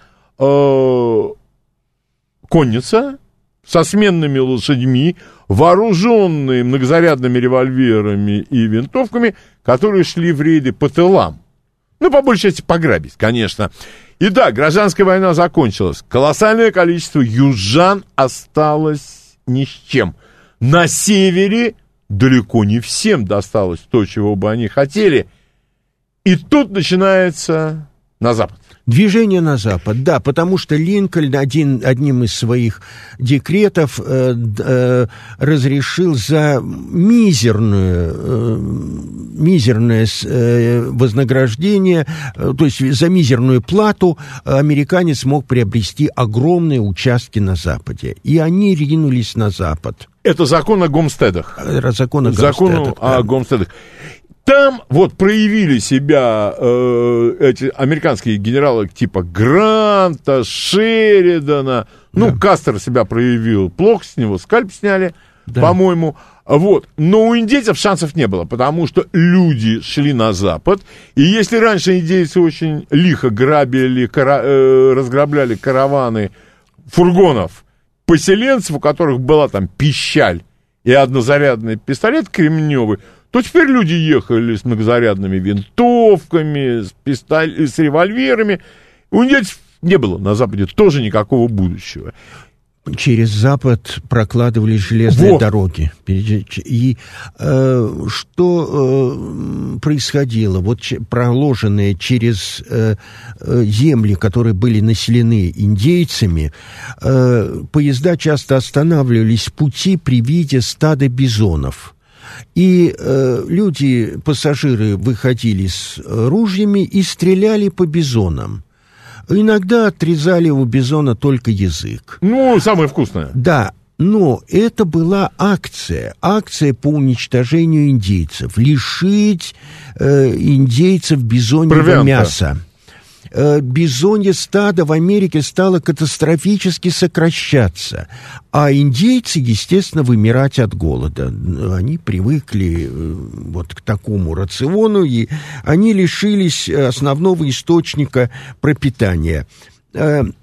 конница со сменными лошадьми, вооруженные многозарядными револьверами и винтовками, которые шли в рейды по тылам. По большей части пограбить, конечно. И да, гражданская война закончилась. Колоссальное количество южан осталось ни с чем. На севере далеко не всем досталось то, чего бы они хотели. И тут начинается на запад. Движение на запад, да, потому что Линкольн одним из своих декретов разрешил за мизерное вознаграждение, то есть за мизерную плату американец мог приобрести огромные участки на западе. И они ринулись на запад. Это закон о Гомстедах. Закон о Гомстедах. Там вот проявили себя эти американские генералы типа Гранта, Шеридана. Кастер себя проявил плохо, с него скальп сняли, по-моему. Вот. Но у индейцев шансов не было, потому что люди шли на запад. И если раньше индейцы очень лихо разграбляли караваны фургонов поселенцев, у которых была там пищаль и однозарядный пистолет кремневый, то теперь люди ехали с многозарядными винтовками, с револьверами. У индейцев не было на Западе тоже никакого будущего. Через Запад прокладывались железные дороги. И что происходило? Вот проложенные через земли, которые были населены индейцами, поезда часто останавливались в пути при виде стада бизонов. И пассажиры выходили с ружьями и стреляли по бизонам. Иногда отрезали у бизона только язык. Самое вкусное. Да, но это была акция по уничтожению индейцев, лишить индейцев бизоньего мяса. Бизонье стадо в Америке стало катастрофически сокращаться, а индейцы, естественно, вымирать от голода. Они привыкли к такому рациону, и они лишились основного источника пропитания.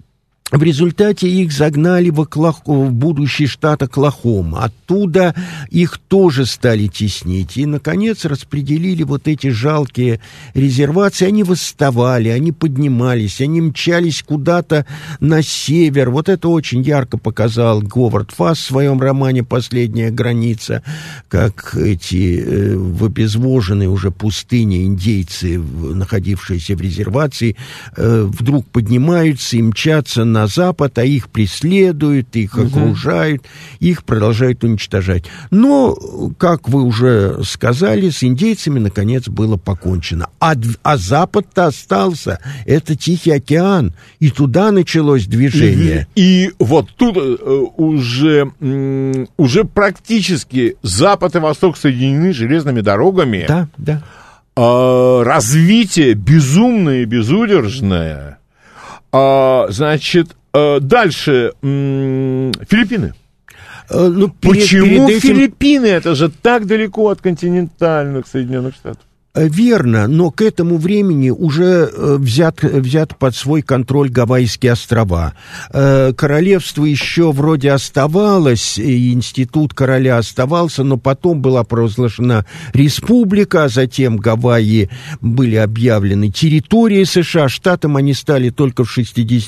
В результате их загнали в будущий штат Оклахома. Оттуда их тоже стали теснить. И, наконец, распределили вот эти жалкие резервации. Они восставали, они поднимались, они мчались куда-то на север. Вот это очень ярко показал Говард Фасс в своем романе «Последняя граница», как эти в обезвоженной уже пустыне индейцы, находившиеся в резервации, вдруг поднимаются и мчатся на запад, а их преследуют, их окружают, их продолжают уничтожать. Но, как вы уже сказали, с индейцами, наконец, было покончено. А запад-то остался. Это Тихий океан. И туда началось движение. И вот тут уже практически запад и восток соединены железными дорогами. Да, да. Развитие безумное и безудержное. Значит, дальше Филиппины. Почему Филиппины? Это же так далеко от континентальных Соединенных Штатов. Верно, но к этому времени уже взят под свой контроль Гавайские острова. Королевство еще вроде оставалось, и институт короля оставался, но потом была провозглашена республика, а затем Гавайи были объявлены территорией США. Штатом они стали только в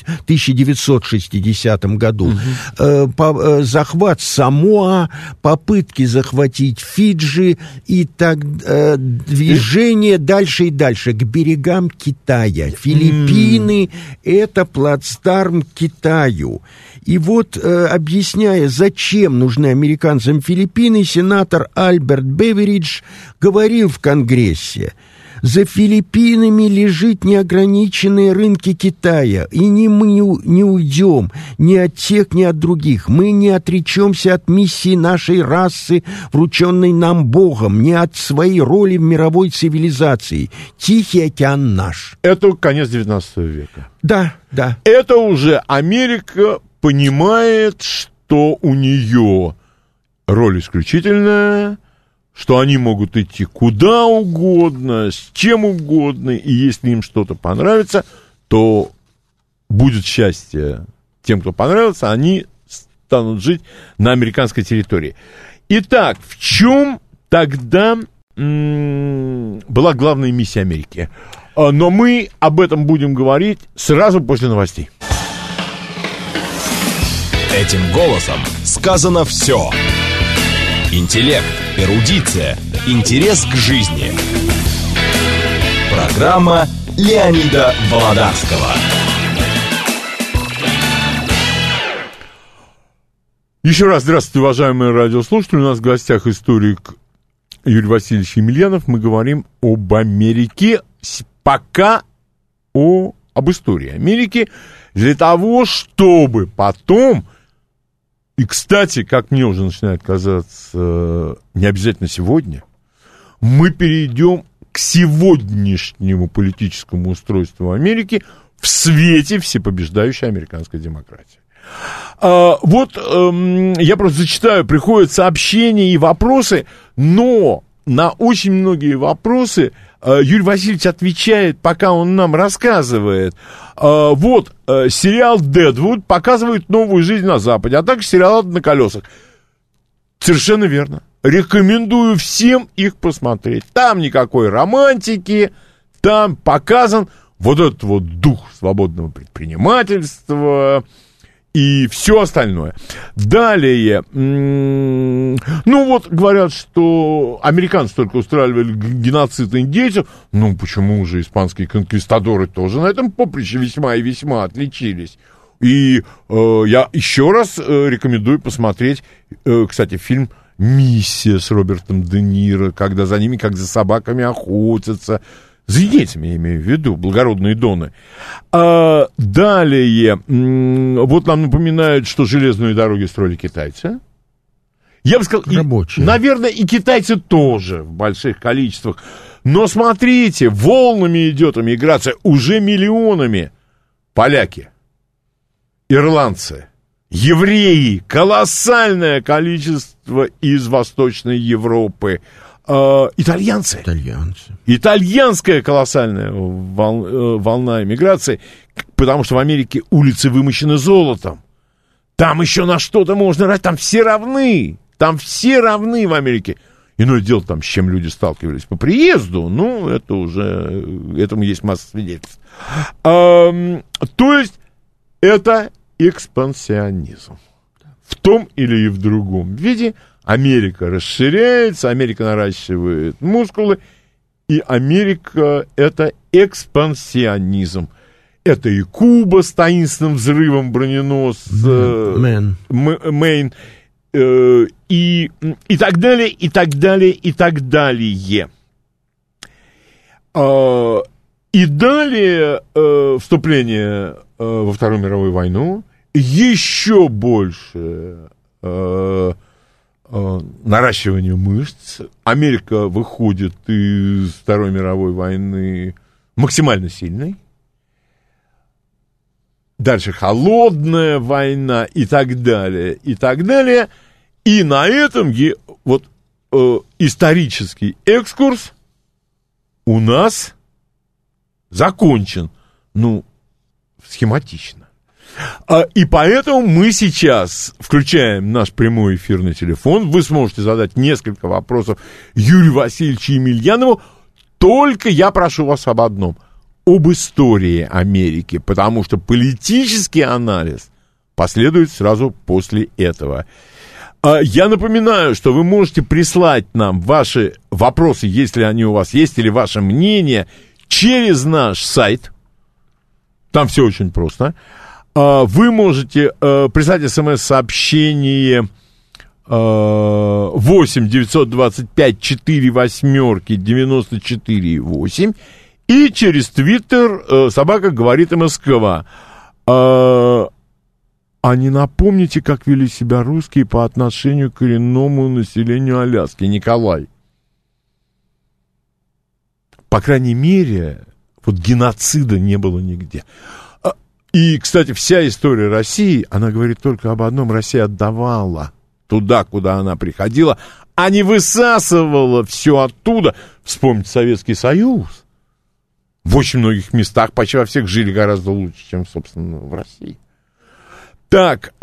1960 году. Захват Самоа, попытки захватить Фиджи и так движение дальше и дальше, к берегам Китая. Филиппины — это плацдарм Китаю. И вот, объясняя, зачем нужны американцам Филиппины, сенатор Альберт Беверидж говорил в Конгрессе: «За Филиппинами лежит неограниченные рынки Китая, и мы не уйдем ни от тех, ни от других. Мы не отречемся от миссии нашей расы, врученной нам Богом, ни от своей роли в мировой цивилизации. Тихий океан наш». Это конец XIX века. Да, да. Это уже Америка понимает, что у нее роль исключительная, что они могут идти куда угодно, с чем угодно, и если им что-то понравится, то будет счастье тем, кто понравится, они станут жить на американской территории. Итак, в чем тогда была главная миссия Америки? Но мы об этом будем говорить сразу после новостей. Этим голосом сказано все. Интеллект, эрудиция, интерес к жизни. Программа Леонида Володарского. Еще раз здравствуйте, уважаемые радиослушатели. У нас в гостях историк Юрий Васильевич Емельянов. Мы говорим об Америке, пока об истории Америки, для того, чтобы потом... И, кстати, как мне уже начинает казаться, не обязательно сегодня, мы перейдем к сегодняшнему политическому устройству Америки в свете всепобеждающей американской демократии. Я просто зачитаю, приходят сообщения и вопросы, но на очень многие вопросы Юрий Васильевич отвечает, пока он нам рассказывает. Сериал «Дэдвуд» показывает новую жизнь на Западе, а также сериал «Ад на колесах». Совершенно верно. Рекомендую всем их посмотреть. Там никакой романтики, там показан вот этот вот дух свободного предпринимательства и все остальное. Далее, говорят, что американцы только устраивали геноцид индейцев, почему же испанские конкистадоры тоже на этом поприще весьма и весьма отличились. И я еще раз рекомендую посмотреть, кстати, фильм «Миссия» с Робертом Де Ниро, когда за ними, как за собаками, охотятся. За индейцами, я имею в виду, благородные доны. Далее, нам напоминают, что железные дороги строили китайцы. Я бы сказал, наверное, и китайцы тоже в больших количествах. Но смотрите, волнами идет эмиграция, уже миллионами. Поляки, ирландцы, евреи, колоссальное количество из Восточной Европы. Итальянцы. Итальянская колоссальная волна эмиграции. потому что в Америке улицы вымощены золотом. Там еще на что-то можно рассчитывать. Там все равны. Там все равны в Америке. Иное дело, там, с чем люди сталкивались по приезду, ну, это уже, этому есть масса свидетельств. То есть, это экспансионизм. В том или в другом виде Америка расширяется, Америка наращивает мускулы, и Америка — это экспансионизм. Это и Куба с таинственным взрывом броненосца Мэйн, и так далее, и так далее, и так далее. И далее вступление во Вторую мировую войну, еще больше наращивание мышц. Америка выходит из Второй мировой войны максимально сильной. Дальше холодная война и так далее, и так далее. И на этом вот исторический экскурс у нас закончен. Ну, схематично. И поэтому мы сейчас включаем наш прямой эфирный телефон. Вы сможете задать несколько вопросов Юрию Васильевичу Емельянову. Только я прошу вас об одном. Об истории Америки, потому что политический анализ последует сразу после этого. Я напоминаю, что вы можете прислать нам ваши вопросы, если они у вас есть, или ваше мнение, через наш сайт. Там все очень просто. Вы можете прислать смс-сообщение 8 925 4 восьмерки 94 8 и через Твиттер собака говорит Москва. А не напомните, как вели себя русские по отношению к коренному населению Аляски, Николай? По крайней мере, вот геноцида не было нигде. И, кстати, вся история России, она говорит только об одном: Россия отдавала туда, куда она приходила, а не высасывала все оттуда. Вспомните Советский Союз. В очень многих местах, почти во всех, жили гораздо лучше, чем, собственно, в России. Так,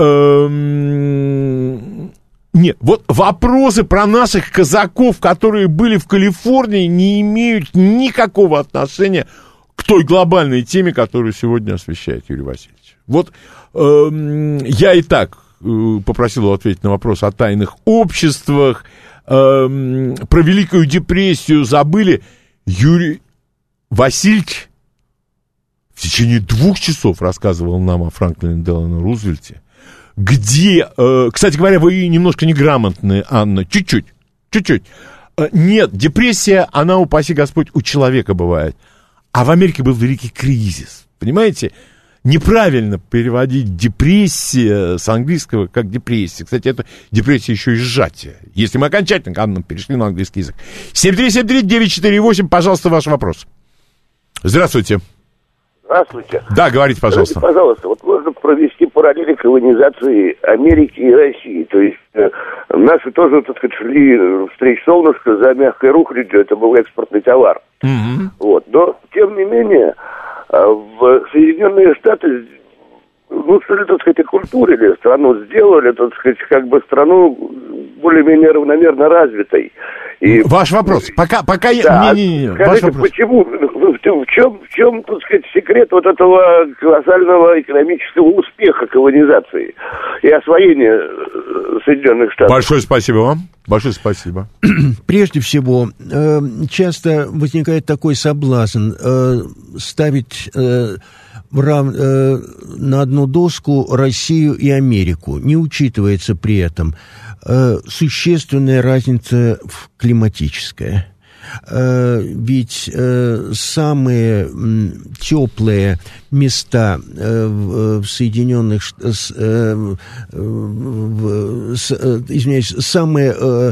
нет, вот вопросы про наших казаков, которые были в Калифорнии, не имеют никакого отношения к той глобальной теме, которую сегодня освещает Юрий Васильевич. Вот я и так попросил его ответить на вопрос о тайных обществах, про Великую депрессию забыли. Юрий Васильевич в течение 2 часов рассказывал нам о Франклине Делано Рузвельте, где, кстати говоря, вы немножко неграмотны, Анна, чуть-чуть. Нет, депрессия, она, упаси Господь, у человека бывает. А в Америке был великий кризис, понимаете? Неправильно переводить депрессия с английского как депрессия. Кстати, это депрессия еще и сжатие. Если мы окончательно, Анна, перешли на английский язык. 7373948, пожалуйста, ваш вопрос. Здравствуйте. Здравствуйте. Да, говорите, пожалуйста. Скажите, пожалуйста, вот можно провести параллели колонизации Америки и России. То есть наши тоже, так сказать, шли встреч солнышка за мягкой рухлядью, это был экспортный товар. Mm-hmm. Вот. Но, тем не менее, в Соединенные Штаты, ну, что ли, так сказать, окультурили страну, сделали, так сказать, как бы страну более-менее равномерно развитой. И... Ваш вопрос. Пока да, не. Скажите, ваш вопрос. Почему, в чем, так сказать, секрет вот этого колоссального экономического успеха колонизации и освоения Соединенных Штатов? Большое спасибо вам. Большое спасибо. Прежде всего, часто возникает такой соблазн ставить на одну доску Россию и Америку. Не учитывается при этом существенная разница климатическая. Ведь самые теплые места в Соединенных Штатах, самые,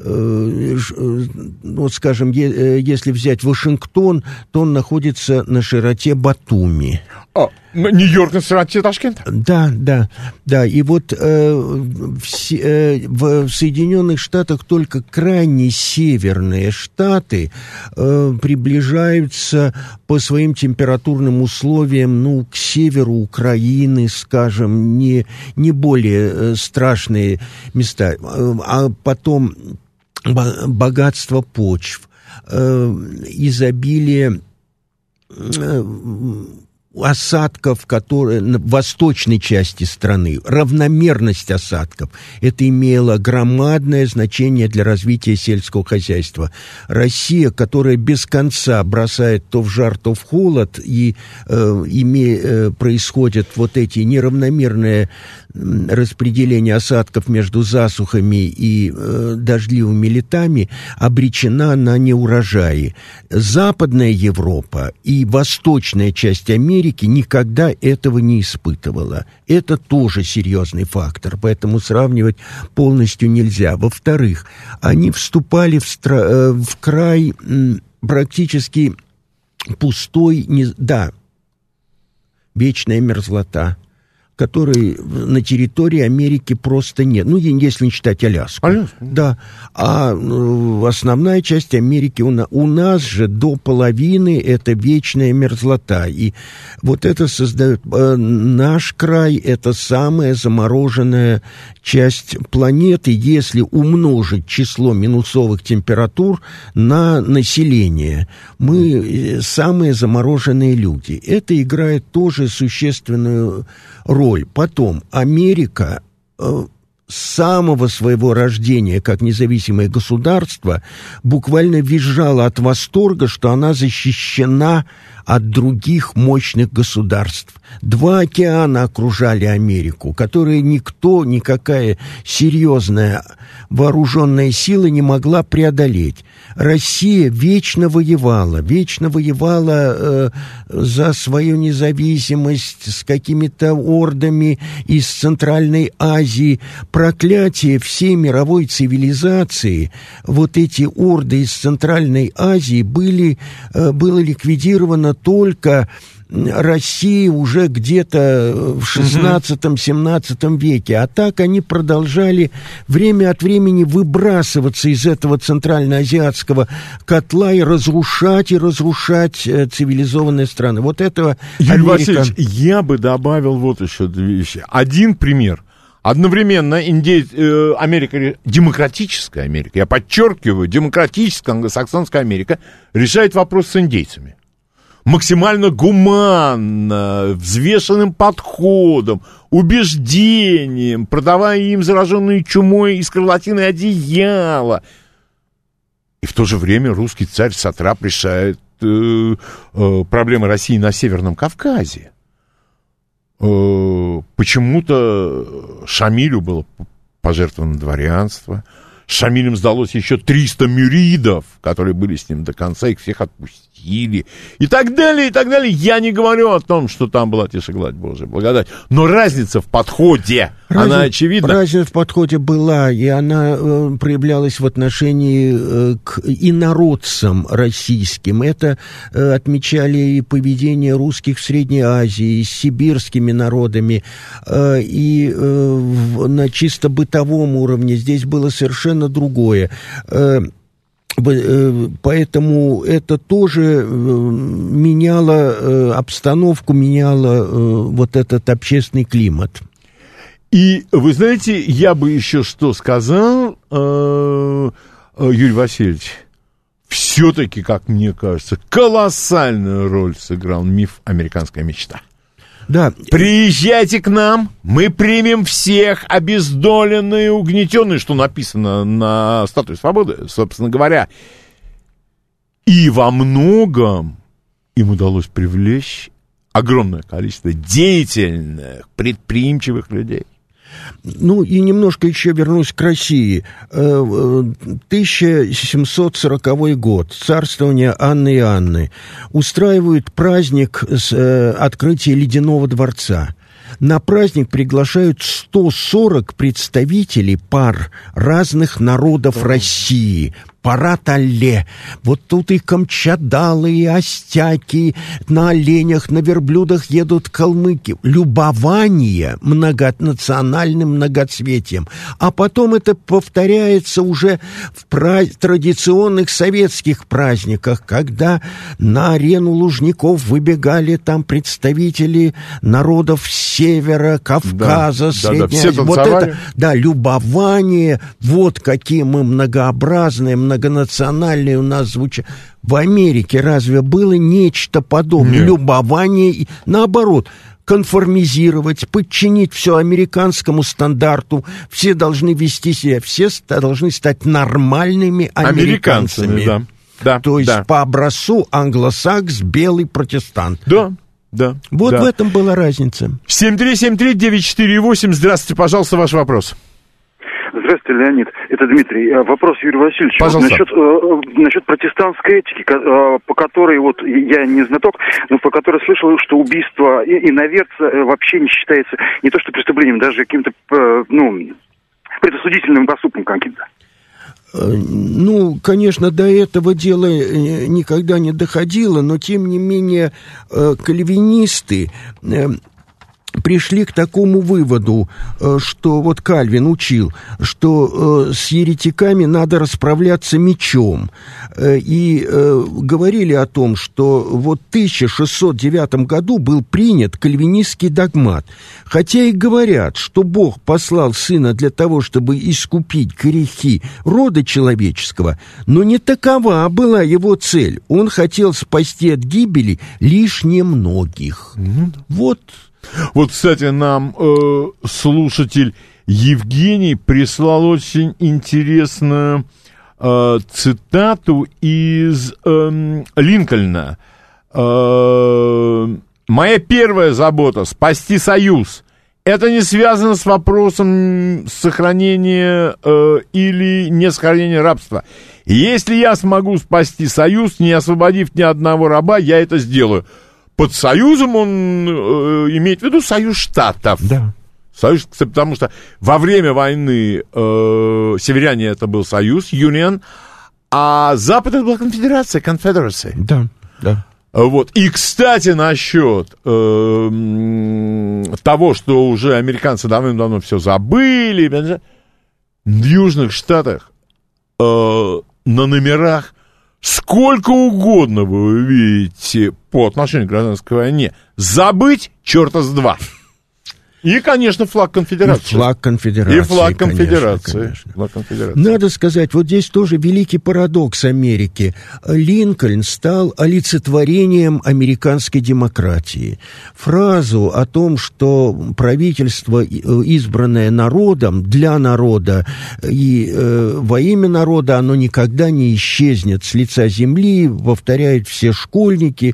вот скажем, если взять Вашингтон, то он находится на широте Батуми. Нью-Йорк на стране Ташкента? Да. И вот в Соединенных Штатах только крайне северные штаты приближаются по своим температурным условиям, к северу Украины, скажем, не более страшные места. А потом богатство почв, изобилие осадков, которые в восточной части страны, равномерность осадков, это имело громадное значение для развития сельского хозяйства. Россия, которая без конца бросает то в жар, то в холод, и происходят вот эти неравномерные распределения осадков между засухами и дождливыми летами, обречена на неурожаи. Западная Европа и восточная часть Америки никогда этого не испытывала. Это тоже серьезный фактор, поэтому сравнивать полностью нельзя. Во-вторых, они вступали в край практически пустой, вечная мерзлота, которой на территории Америки просто нет. Если не считать Аляску. Да. А основная часть Америки у нас же до половины это вечная мерзлота. И вот это создает... Наш край — это самая замороженная часть планеты, если умножить число минусовых температур на население. Мы самые замороженные люди. Это играет тоже существенную роль. Потом Америка с самого своего рождения как независимое государство буквально визжала от восторга, что она защищена от других мощных государств. 2 океана окружали Америку, которые никакая серьезная вооруженная сила не могла преодолеть. Россия вечно воевала за свою независимость с какими-то ордами из Центральной Азии. Проклятие всей мировой цивилизации, вот эти орды из Центральной Азии было ликвидировано только России уже где-то в 16-17 веке. А так они продолжали время от времени выбрасываться из этого центральноазиатского котла и разрушать цивилизованные страны. Вот этого Юрий Васильевич, я бы добавил вот еще 2 вещи. Один пример. Одновременно Америка, демократическая Америка, я подчеркиваю, демократическая англосаксонская Америка решает вопрос с индейцами. Максимально гуманно, взвешенным подходом, убеждением, продавая им зараженные чумой и скарлатиной одеяла. И в то же время русский царь-сатрап решает проблемы России на Северном Кавказе. Почему-то Шамилю было пожертвовано дворянство. Шамилем сдалось еще 300 мюридов, которые были с ним до конца, их всех отпустили. И так далее, и так далее. Я не говорю о том, что там была тише гладь Божия благодать. Но разница в подходе, она очевидна. Разница в подходе была, и она проявлялась в отношении к инородцам российским. Это отмечали и поведение русских в Средней Азии, и с сибирскими народами, и на чисто бытовом уровне. Здесь было совершенно другое. Поэтому это тоже меняло обстановку, меняло вот этот общественный климат. И, вы знаете, я бы еще что сказал, Юрий Васильевич, все-таки, как мне кажется, колоссальную роль сыграл миф «Американская мечта». Да. Приезжайте к нам, мы примем всех, обездоленные, угнетенные, что написано на Статуе Свободы, собственно говоря. И во многом им удалось привлечь огромное количество деятельных, предприимчивых людей. Ну, и немножко еще вернусь к России. 1740 год, царствование Анны Иоанны. Устраивают праздник с открытия Ледяного дворца. На праздник приглашают 140 представителей пар разных народов России. парад алле. Вот тут и камчадалы, и остяки, на оленях, на верблюдах едут калмыки. Любование многонациональным многоцветием. А потом это повторяется уже в традиционных советских праздниках, когда на арену Лужников выбегали там представители народов севера, Кавказа, Средней Азии. Вот это, да, любование, вот какие мы многообразные, многонациональные у нас звучат. В Америке разве было нечто подобное? Нет. Любование, наоборот, конформизировать, подчинить все американскому стандарту. Все должны вести себя, все должны стать нормальными американцами. Да. Да, то есть по образцу англосакс, белый протестант. Да, да. Вот в этом была разница. 7373948, здравствуйте, пожалуйста, ваш вопрос. Здравствуйте, Леонид. Это Дмитрий. Вопрос Юрию Васильевичу. Пожалуйста. Насчет протестантской этики, по которой, вот я не знаток, но по которой слышал, что убийство иноверца вообще не считается не то что преступлением, даже каким-то, предосудительным поступком каким-то. Ну, конечно, до этого дела никогда не доходило, но, тем не менее, кальвинисты пришли к такому выводу, что вот Кальвин учил, что с еретиками надо расправляться мечом. И говорили о том, что вот в 1609 году был принят кальвинистский догмат. Хотя и говорят, что Бог послал Сына для того, чтобы искупить грехи рода человеческого, но не такова была его цель. Он хотел спасти от гибели лишь немногих. Вот, кстати, нам слушатель Евгений прислал очень интересную цитату из Линкольна. «Моя первая забота — спасти Союз. Это не связано с вопросом сохранения или не сохранения рабства. Если я смогу спасти Союз, не освободив ни одного раба, я это сделаю». Под Союзом он имеет в виду Союз Штатов. Да. Союз, потому что во время войны северяне это был Союз, Union, а Запад это была конфедерация, Confederacy. Да, да. Вот. И, кстати, насчет того, что уже американцы давным-давно все забыли, в Южных Штатах на номерах сколько угодно вы увидите по отношению к гражданской войне. Забыть черта с два. И, конечно, флаг конфедерации. И флаг конфедерации. И флаг конфедерации. Конечно. Флаг конфедерации. Надо сказать, вот здесь тоже великий парадокс Америки. Линкольн стал олицетворением американской демократии. Фразу о том, что правительство, избранное народом, для народа и во имя народа, оно никогда не исчезнет с лица земли, повторяют все школьники,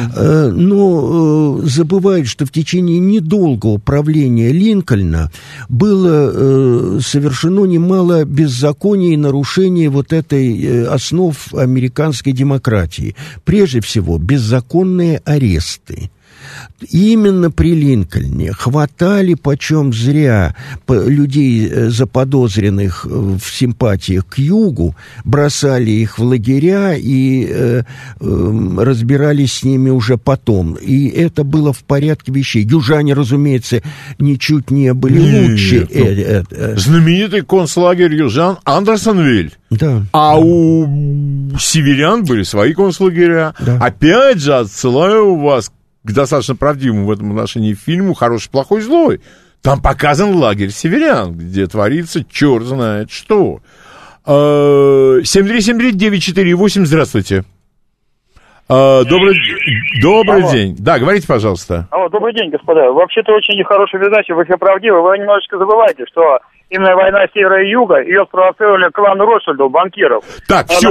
но забывают, что в течение недолгого правления Линкольна было совершено немало беззаконий и нарушений вот этой основ американской демократии. Прежде всего, беззаконные аресты. Именно при Линкольне хватали почем зря людей, заподозренных в симпатиях к югу, бросали их в лагеря и разбирались с ними уже потом. И это было в порядке вещей. Южане, разумеется, ничуть не были лучше. Знаменитый концлагерь южан Андерсонвиль. Да. А у северян были свои концлагеря. Да. Опять же, отсылаю вас к достаточно правдивому в этом отношении фильму «Хороший, плохой, злой». Там показан лагерь северян, где творится черт знает что. 7373948, здравствуйте. Добрый день. Да, говорите, пожалуйста. Добрый день, господа. Вообще-то очень хорошая передача, вы все правдивы. Вы немножечко забываете, что именно война севера и юга, ее спровоцировали клан Ротшильдов, банкиров. Так, все.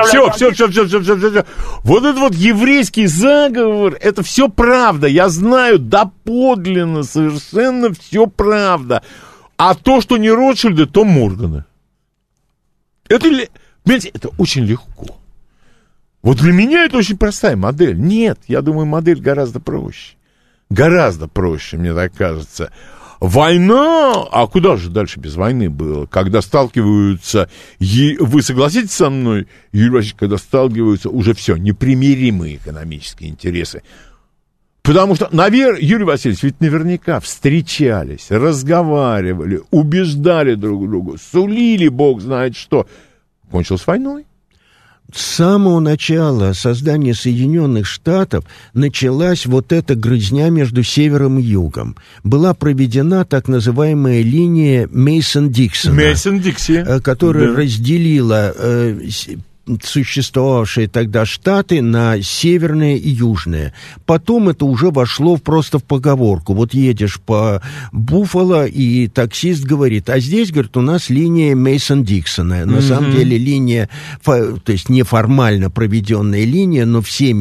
Вот этот вот еврейский заговор, это все правда. Я знаю доподлинно, совершенно все правда. А то, что не Ротшильды, то Морганы. Понимаете, это очень легко. Вот для меня это очень простая модель. Нет, я думаю, модель гораздо проще. Гораздо проще, мне так кажется. война, а куда же дальше без войны было, когда сталкиваются, вы согласитесь со мной, Юрий Васильевич, когда сталкиваются уже все, непримиримые экономические интересы. Потому что, Юрий Васильевич, ведь наверняка встречались, разговаривали, убеждали друг друга, сулили бог знает что. Кончилось войной. С самого начала создания Соединенных Штатов началась вот эта грызня между севером и югом. Была проведена так называемая линия Мейсон-Диксона, которая разделила существовавшие тогда штаты на северные и южные. Потом это уже вошло просто в поговорку. Вот едешь по Буффало, и таксист говорит, а здесь, говорит, у нас линия Мейсон-Диксона. На самом деле линия, то есть неформально проведенная линия, но всем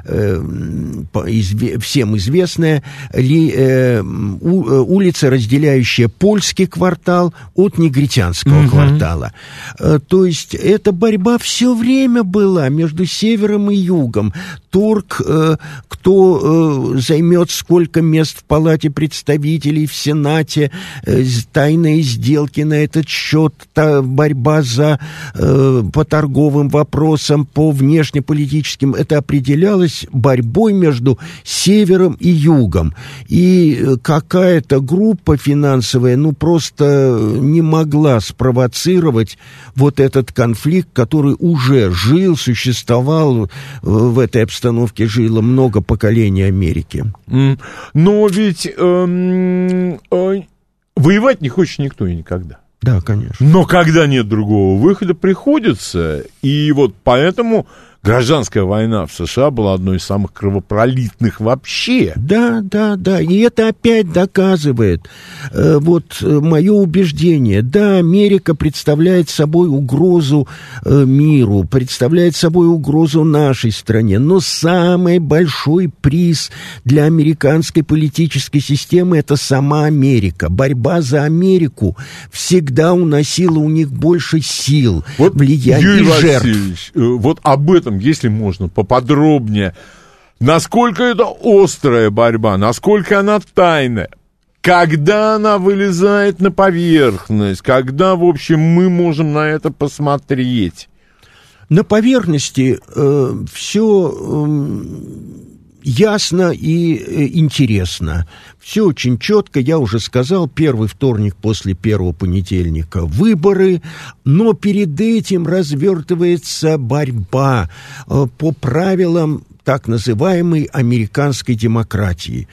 известная улица, разделяющая польский квартал от негритянского квартала. То есть эта борьба все время была между севером и югом. Торг, кто займет сколько мест в Палате представителей, в Сенате, тайные сделки на этот счет, борьба по торговым вопросам, по внешнеполитическим. Это определялось борьбой между севером и югом. И какая-то группа финансовая, просто не могла спровоцировать вот этот конфликт, который уже жил, существовал, в этой обстановке жило много поколений Америки. Но ведь воевать не хочет никто и никогда. Да, конечно. Но когда нет другого выхода, приходится. И вот поэтому гражданская война в США была одной из самых кровопролитных вообще. Да. И это опять доказывает мое убеждение. Да, Америка представляет собой угрозу миру, представляет собой угрозу нашей стране. Но самый большой приз для американской политической системы — это сама Америка. Борьба за Америку всегда уносила у них больше сил, влияния и жертв. Васильевич, вот об этом, если можно, поподробнее. Насколько это острая борьба, насколько она тайная, когда она вылезает на поверхность, когда, в общем, мы можем на это посмотреть? На поверхности все ясно и интересно. Все очень четко, я уже сказал, первый вторник после первого понедельника выборы, но перед этим развертывается борьба по правилам так называемой американской демократии.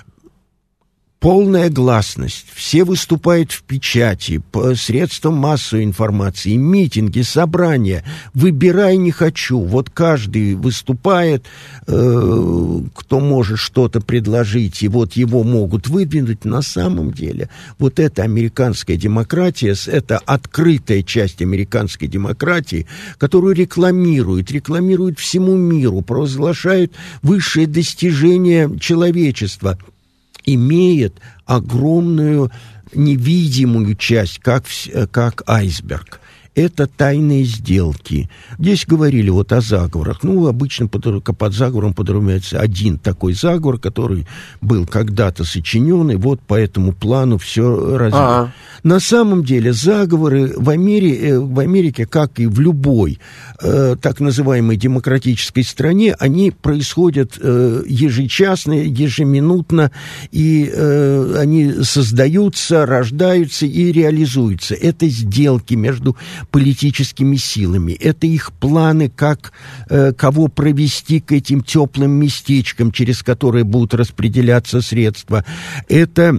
Полная гласность, все выступают в печати, по средствам массовой информации, митинги, собрания. Выбирай не хочу. Вот каждый выступает, кто может что-то предложить, и вот его могут выдвинуть. На самом деле, вот эта американская демократия, это открытая часть американской демократии, которую рекламируют всему миру, провозглашают высшие достижения человечества, имеет огромную невидимую часть, как айсберг. Это тайные сделки. Здесь говорили о заговорах. Обычно под заговором подразумевается один такой заговор, который был когда-то сочинен, и вот по этому плану все развито. На самом деле заговоры в Америке, как и в любой так называемой демократической стране, они происходят ежечасно, ежеминутно, и они создаются, рождаются и реализуются. Это сделки между политическими силами. Это их планы, кого провести к этим теплым местечкам, через которые будут распределяться средства. Это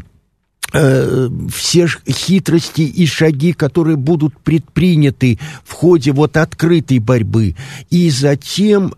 все хитрости и шаги, которые будут предприняты в ходе открытой борьбы. И затем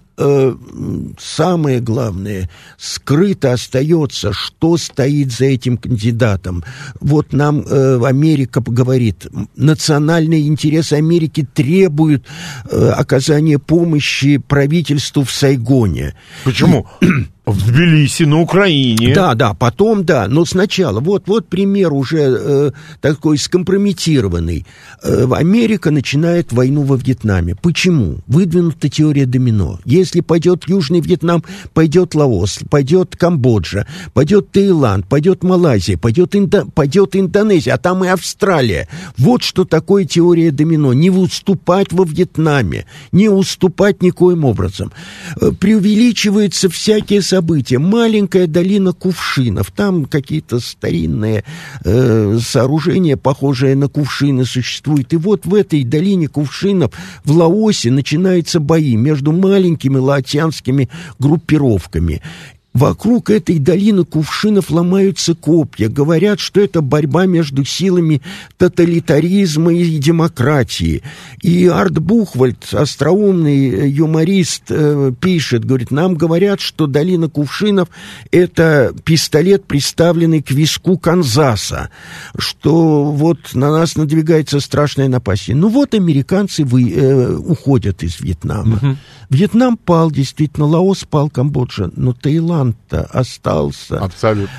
самое главное, скрыто остается, что стоит за этим кандидатом. Вот нам Америка говорит, национальные интересы Америки требуют оказания помощи правительству в Сайгоне. Почему? В Тбилиси, на Украине. Да, потом, да. Но сначала, вот пример уже такой скомпрометированный. Америка начинает войну во Вьетнаме. Почему? Выдвинута теория домино. Если пойдет Южный Вьетнам, пойдет Лаос, пойдет Камбоджа, пойдет Таиланд, пойдет Малайзия, пойдет Индонезия, а там и Австралия. Вот что такое теория домино. Не уступать во Вьетнаме, не уступать никоим образом. Преувеличиваются всякие события. Маленькая долина кувшинов. Там какие-то старинные сооружения, похожие на кувшины, существуют. И вот в этой долине кувшинов в Лаосе начинаются бои между маленькими лаотянскими группировками. Вокруг этой долины кувшинов ломаются копья. Говорят, что это борьба между силами тоталитаризма и демократии. И Арт Бухвальд, остроумный юморист, пишет, говорит, нам говорят, что долина кувшинов – это пистолет, приставленный к виску Канзаса, что вот на нас надвигается страшная напасть. Ну вот американцы уходят из Вьетнама. Угу. Вьетнам пал, действительно, Лаос пал, Камбоджа, но Таиланд-то остался. Абсолютно.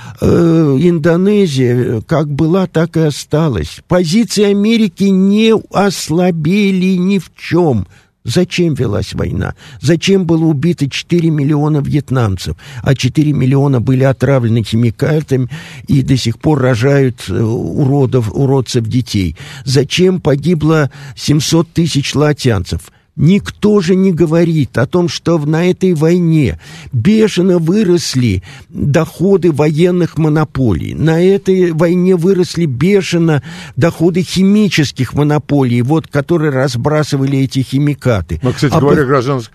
Индонезия как была, так и осталась. Позиции Америки не ослабели ни в чем. Зачем велась война? Зачем было убито 4 миллиона вьетнамцев, а 4 миллиона были отравлены химикатами и до сих пор рожают уродцев детей? Зачем погибло 700 тысяч лаотянцев? Никто же не говорит о том, что на этой войне бешено выросли доходы военных монополий. На этой войне выросли бешено доходы химических монополий, вот, которые разбрасывали эти химикаты. Но, кстати говоря, гражданское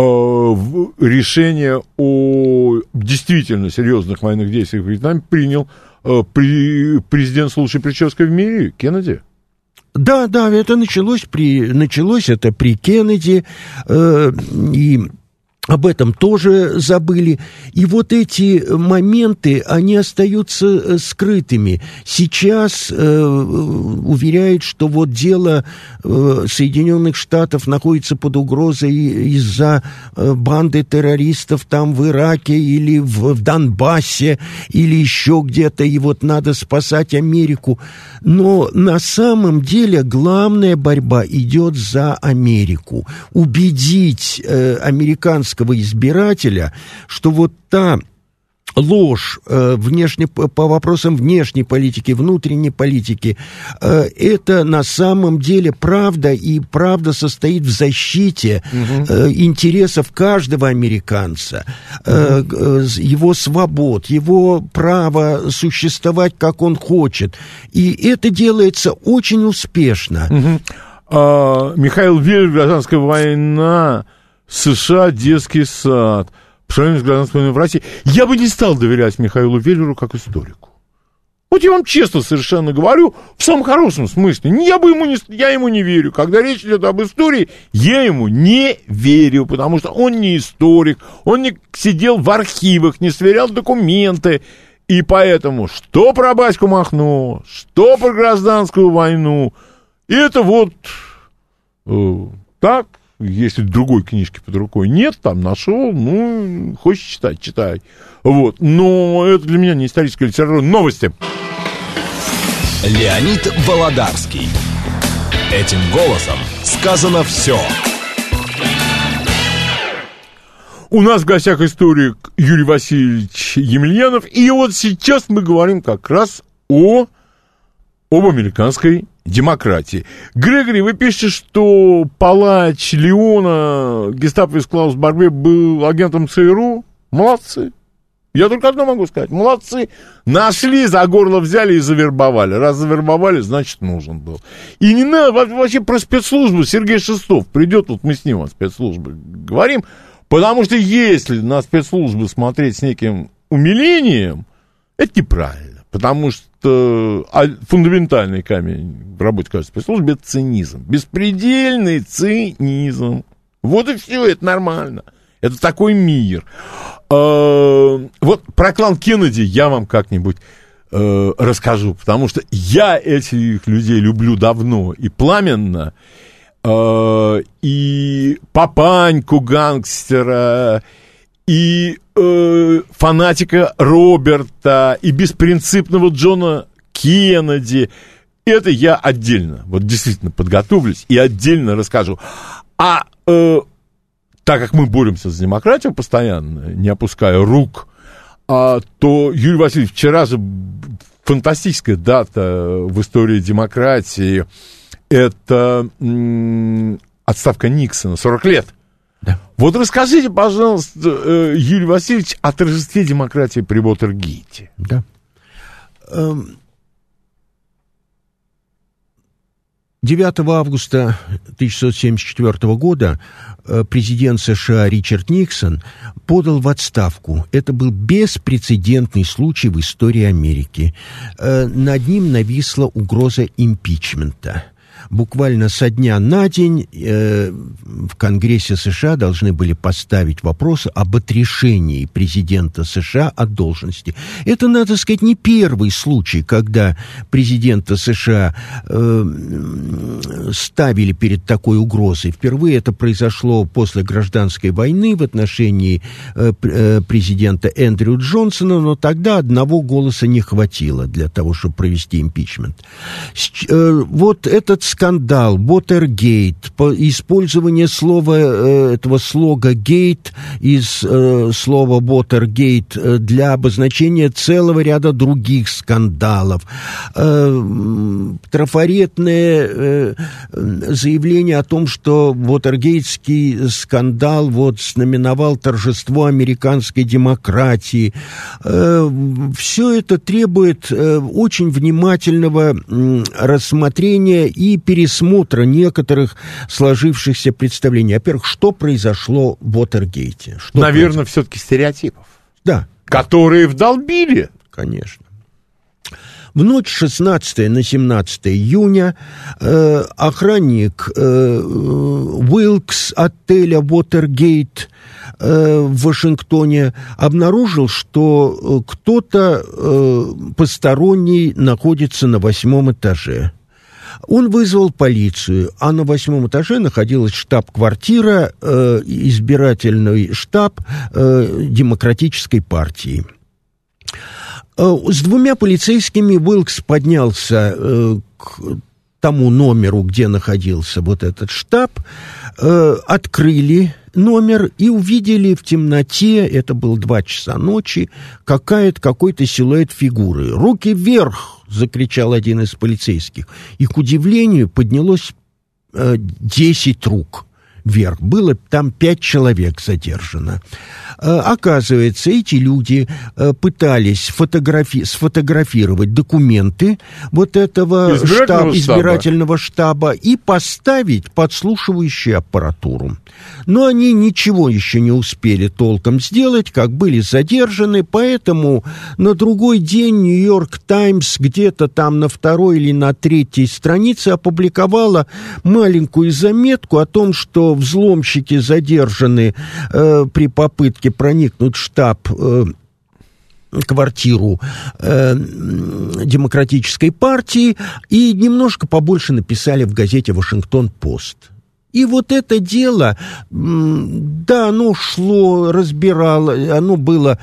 решение о действительно серьезных военных действиях в Вьетнаме принял президент с лучшей прической в мире, Кеннеди. Да, это началось это при Кеннеди, и об этом тоже забыли. И вот эти моменты, они остаются скрытыми. Сейчас уверяют, что вот дело Соединенных Штатов находится под угрозой из-за банды террористов там в Ираке или в Донбассе или еще где-то, и вот надо спасать Америку. Но на самом деле главная борьба идет за Америку. Убедить американского избирателя, что вот та ложь по вопросам внешней политики, внутренней политики, это на самом деле правда, и правда состоит в защите интересов каждого американца, его свобод, его права существовать, как он хочет. И это делается очень успешно. Михаил Веллер, гражданская война, США, детский сад. По сравнению с гражданской войной в России, я бы не стал доверять Михаилу Веллеру как историку. Вот я вам честно совершенно говорю, в самом хорошем смысле. Я ему не верю. Когда речь идет об истории, я ему не верю, потому что он не историк, он не сидел в архивах, не сверял документы. И поэтому, что про Баську Махно, что про гражданскую войну, это вот так. Если другой книжки под рукой нет, там нашел, хочешь читать, читай. Вот. Но это для меня не историческая литература. Новости. Леонид Володарский. Этим голосом сказано все. У нас в гостях историк Юрий Васильевич Емельянов. И вот сейчас мы говорим как раз об американской демократии. Грегори, вы пишете, что палач Леона, гестаповец Клаус Барбе, был агентом ЦРУ? Молодцы. Я только одно могу сказать. Молодцы. Нашли, за горло взяли и завербовали. Раз завербовали, значит, нужен был. И не надо вообще про спецслужбы. Сергей Шестов придет, вот мы с ним о спецслужбе говорим. Потому что если на спецслужбы смотреть с неким умилением, это неправильно. Потому что фундаментальный камень в работе каждой спецслужбы — это цинизм. Беспредельный цинизм. Вот и все, это нормально. Это такой мир. Вот про клан Кеннеди я вам как-нибудь расскажу, потому что я этих людей люблю давно и пламенно. И папаньку гангстера, и фанатика Роберта, и беспринципного Джона Кеннеди. Это я отдельно, вот действительно подготовлюсь и отдельно расскажу. А так как мы боремся за демократию постоянно, не опуская рук, то, Юрий Васильевич, вчера же фантастическая дата в истории демократии. Это отставка Никсона, 40 лет. Да. Вот расскажите, пожалуйста, Юрий Васильевич, о торжестве демократии при Уотергейте. Да. 9 августа 1974 года президент США Ричард Никсон подал в отставку. Это был беспрецедентный случай в истории Америки. Над ним нависла угроза импичмента. Буквально со дня на день в Конгрессе США должны были поставить вопрос об отрешении президента США от должности. Это, надо сказать, не первый случай, когда президента США ставили перед такой угрозой. Впервые это произошло после гражданской войны в отношении президента Эндрю Джонсона, но тогда одного голоса не хватило для того, чтобы провести импичмент. Вот этот скандал, Watergate, использование этого слога «гейт» из слова Watergate для обозначения целого ряда других скандалов, трафаретное заявление о том, что Watergateский скандал знаменовал торжество американской демократии. Все это требует очень внимательного рассмотрения и пересмотра некоторых сложившихся представлений. Во-первых, что произошло в Уотергейте? Наверное, все-таки стереотипов. Да. Которые вдолбили. Конечно. В ночь 16 на 17 июня охранник Уилкс отеля Watergate в Вашингтоне обнаружил, что кто-то посторонний находится на 8 этаже. Он вызвал полицию, а на 8 этаже находилась штаб-квартира, избирательный штаб Демократической партии. С 2 полицейскими Уилкс поднялся к тому номеру, где находился вот этот штаб, открыли номер и увидели в темноте, это было 2 часа ночи, какой-то силуэт фигуры. «Руки вверх!» — закричал один из полицейских. И, к удивлению, поднялось 10 рук вверх. Было там 5 человек задержано. Оказывается, эти люди пытались сфотографировать документы вот этого избирательного штаба и поставить подслушивающую аппаратуру. Но они ничего еще не успели толком сделать, как были задержаны, поэтому на другой день «Нью-Йорк Таймс» где-то там на 2 или на 3 странице опубликовала маленькую заметку о том, что взломщики задержаны при попытке проникнуть в штаб, квартиру Демократической партии, и немножко побольше написали в газете «Вашингтон-Пост». И вот это дело, да, оно шло, оно было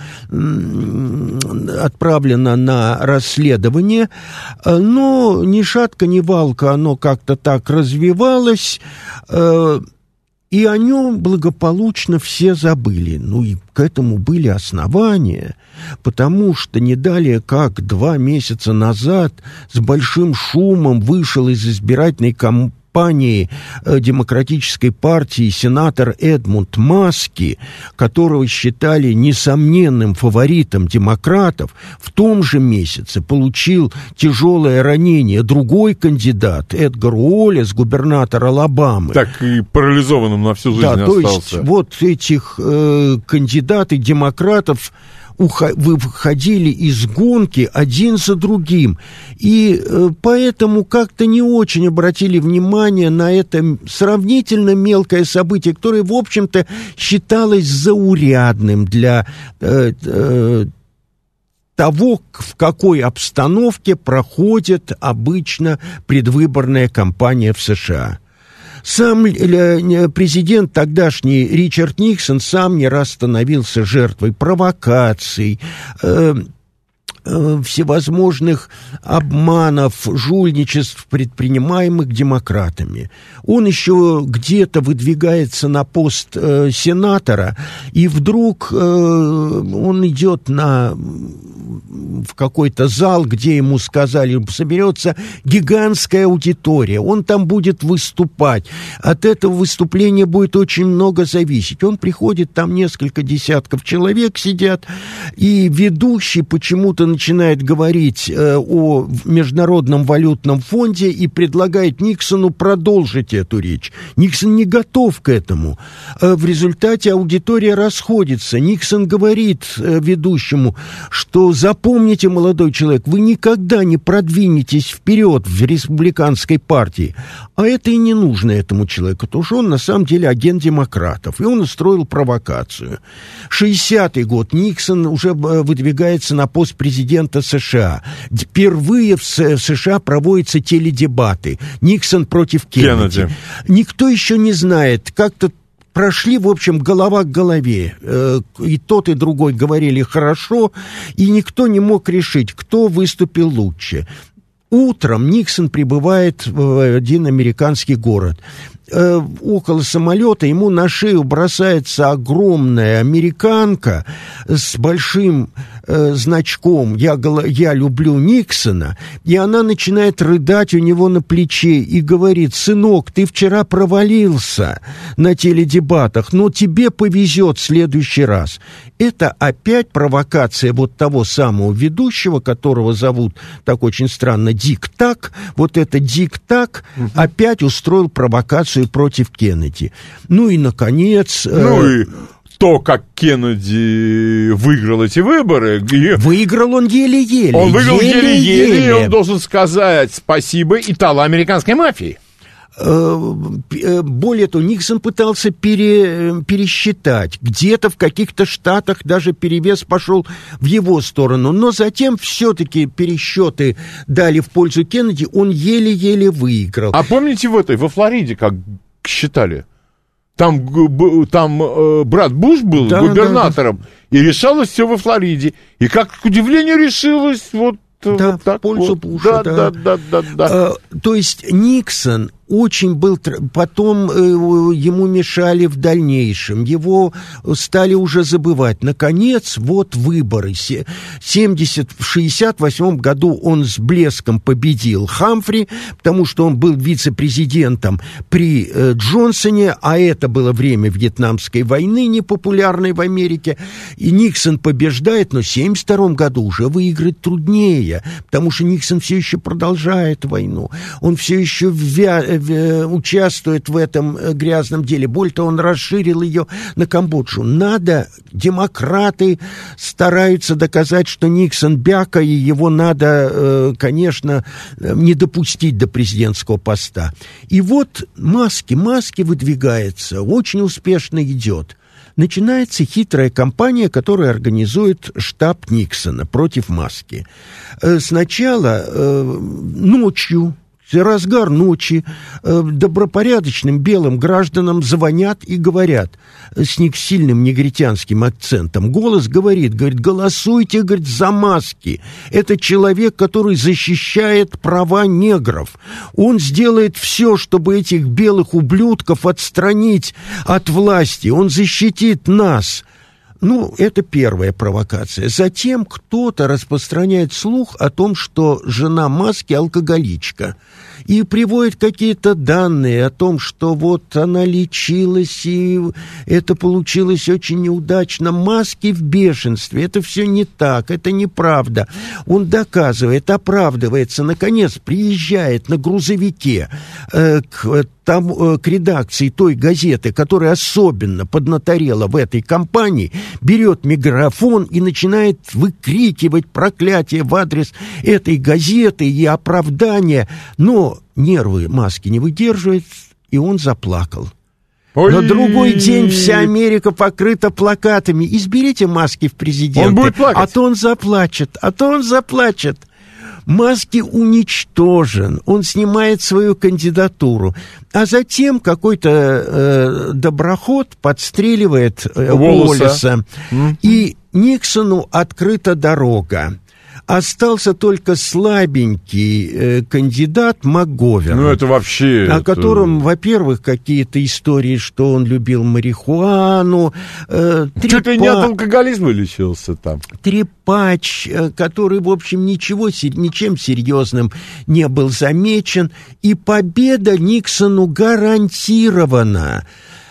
отправлено на расследование, но ни шатка, ни валка, оно как-то так развивалось, и о нем благополучно все забыли. Ну и к этому были основания, потому что не далее как 2 месяца назад с большим шумом вышел из избирательной кампании Демократической партии сенатор Эдмунд Маски, которого считали несомненным фаворитом демократов. В том же месяце получил тяжелое ранение другой кандидат, Эдгар Уоллес, губернатор Алабамы. Так и парализованным на всю жизнь остался. То есть вот этих кандидаты демократов выходили из гонки один за другим. И поэтому как-то не очень обратили внимание на это сравнительно мелкое событие, которое, в общем-то, считалось заурядным для того, в какой обстановке проходит обычно предвыборная кампания в США. Сам президент тогдашний Ричард Никсон сам не раз становился жертвой провокаций, всевозможных обманов, жульничеств, предпринимаемых демократами. Он еще где-то выдвигается на пост сенатора, и вдруг он идет в какой-то зал, где ему сказали, соберется гигантская аудитория, он там будет выступать. От этого выступления будет очень много зависеть. Он приходит, там несколько десятков человек сидят, и ведущий почему-то начинает говорить о Международном валютном фонде и предлагает Никсону продолжить эту речь. Никсон не готов к этому. В результате аудитория расходится. Никсон говорит ведущему, что запомните, молодой человек, вы никогда не продвинетесь вперед в республиканской партии. А это и не нужно этому человеку, потому что он на самом деле агент демократов, и он устроил провокацию. 60-й год. Никсон уже выдвигается на пост президента США. Впервые в США проводятся теледебаты. Никсон против Кеннеди. Никто еще не знает, как-то прошли, в общем, голова к голове. И тот, и другой говорили хорошо, и никто не мог решить, кто выступил лучше. Утром Никсон прибывает в один американский город. Около самолета ему на шею бросается огромная американка с большим значком «Я люблю Никсона», и она начинает рыдать у него на плече и говорит: «Сынок, ты вчера провалился на теледебатах, но тебе повезет в следующий раз». Это опять провокация вот того самого ведущего, которого зовут так очень странно Дик Так. Вот это Дик Так опять устроил провокацию против Кеннеди. Ну и, наконец... и то, как Кеннеди выиграл эти выборы... Выиграл он еле-еле. Он выиграл еле-еле, и он должен сказать спасибо итало-американской мафии. Более того, Никсон пытался пересчитать. Где-то в каких-то штатах даже перевес пошел в его сторону. Но затем все-таки пересчеты дали в пользу Кеннеди. Он еле-еле выиграл. А помните во Флориде, как считали? Там брат Буш был губернатором, и решалось все во Флориде. И, как к удивлению, решилось вот в пользу Буша. То есть Никсон очень был... Потом ему мешали в дальнейшем. Его стали уже забывать. Наконец, вот выборы. В 1968 году он с блеском победил Хамфри, потому что он был вице-президентом при Джонсоне, а это было время Вьетнамской войны, непопулярной в Америке. И Никсон побеждает, но в 1972 году уже выиграть труднее, потому что Никсон все еще продолжает войну. Он все еще участвует в этом грязном деле. Более того, он расширил ее на Камбоджу. Демократы стараются доказать, что Никсон бяка, и его надо, конечно, не допустить до президентского поста. И вот Маски выдвигается, очень успешно идет. Начинается хитрая кампания, которую организует штаб Никсона против Маски. Сначала ночью, разгар ночи, добропорядочным белым гражданам звонят и говорят с сильным негритянским акцентом. Голос говорит, голосуйте, говорит, за Маски. Это человек, который защищает права негров. Он сделает все, чтобы этих белых ублюдков отстранить от власти. Он защитит нас. Это первая провокация. Затем кто-то распространяет слух о том, что жена Маски алкоголичка. И приводит какие-то данные о том, что вот она лечилась, и это получилось очень неудачно. Маски в бешенстве. Это все не так, это неправда. Он доказывает, оправдывается. Наконец, приезжает на грузовике к редакции той газеты, которая особенно поднаторела в этой кампании, берет микрофон и начинает выкрикивать проклятие в адрес этой газеты и оправдания. Но нервы Маски не выдерживают, и он заплакал. На другой день вся Америка покрыта плакатами: изберите Маски в президенты. Он будет плакать. А то он заплачет. Маски уничтожен, он снимает свою кандидатуру, а затем какой-то доброход подстреливает Уоллеса, и Никсону открыта дорога. Остался только слабенький кандидат МакГоверн. Ну, это вообще... О котором, во-первых, какие-то истории, что он любил марихуану. Чуть ли не от алкоголизма лечился там. Трепач, который, в общем, ничем серьезным не был замечен. И победа Никсону гарантирована.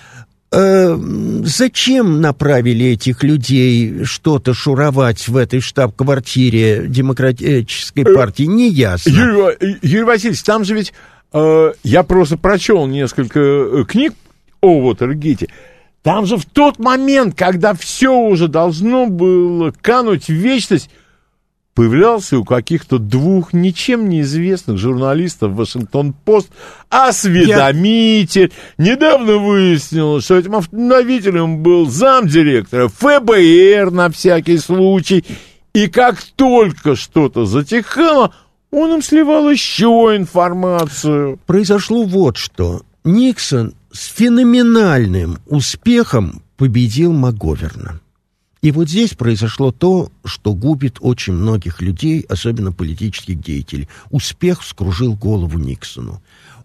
Зачем направили этих людей что-то шуровать в этой штаб-квартире Демократической партии, не ясно. Юрий Васильевич, там же ведь... я просто прочел несколько книг о Уотергейте. Там же в тот момент, когда все уже должно было кануть в вечность, появлялся у каких-то двух ничем неизвестных журналистов Вашингтон-Пост осведомитель. Недавно выяснилось, что этим автомобилем был замдиректора ФБР на всякий случай. И как только что-то затихало, он им сливал еще информацию. Произошло вот что. Никсон с феноменальным успехом победил МакГоверна. И вот здесь произошло то, что губит очень многих людей, особенно политических деятелей. Успех вскружил голову Никсону.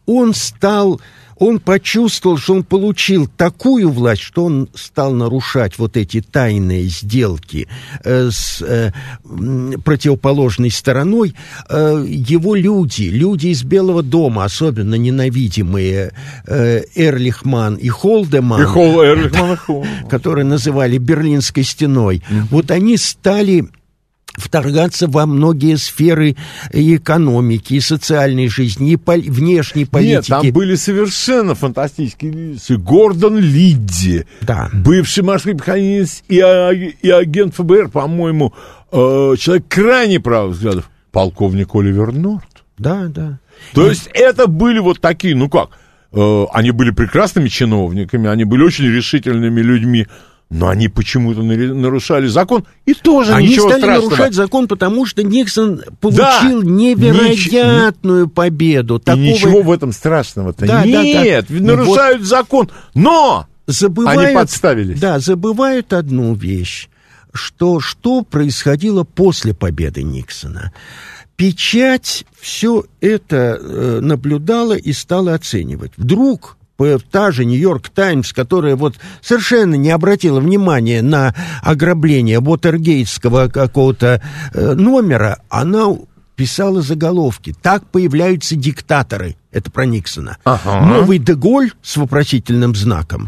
Он почувствовал, что он получил такую власть, что он стал нарушать вот эти тайные сделки с противоположной стороной. Его люди из Белого дома, особенно ненавидимые Эрлихман и Холдеман, которые называли Берлинской стеной, вот они стали вторгаться во многие сферы и экономики, и социальной жизни, и внешней политики. Нет, там были совершенно фантастические лица. Гордон Лидди, да. Бывший морской механист и агент ФБР, по-моему, человек крайне правых взглядов, полковник Оливер Норт. Да, да. То есть это были вот такие, они были прекрасными чиновниками, они были очень решительными людьми, но они почему-то нарушали закон, и тоже ничего страшного. Они стали нарушать закон, потому что Никсон получил невероятную победу. Ничего в этом страшного-то нет, нарушают закон, но они подставились. Да, забывают одну вещь, что происходило после победы Никсона. Печать все это наблюдала и стала оценивать. Вдруг та же «Нью-Йорк Таймс», которая вот совершенно не обратила внимания на ограбление уотергейтского какого-то номера, она писала заголовки: «Так появляются диктаторы». Это про Никсона. «Новый Де-Голь» с вопросительным знаком.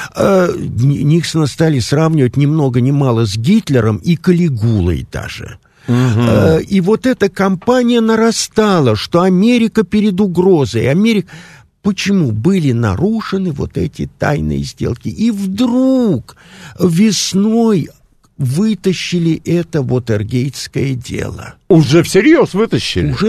Никсона стали сравнивать ни много ни мало с Гитлером и Калигулой даже. И вот эта кампания нарастала, что Америка перед угрозой. Почему были нарушены вот эти тайные сделки? И вдруг весной вытащили это уотергейтское дело. Уже всерьез вытащили? Уже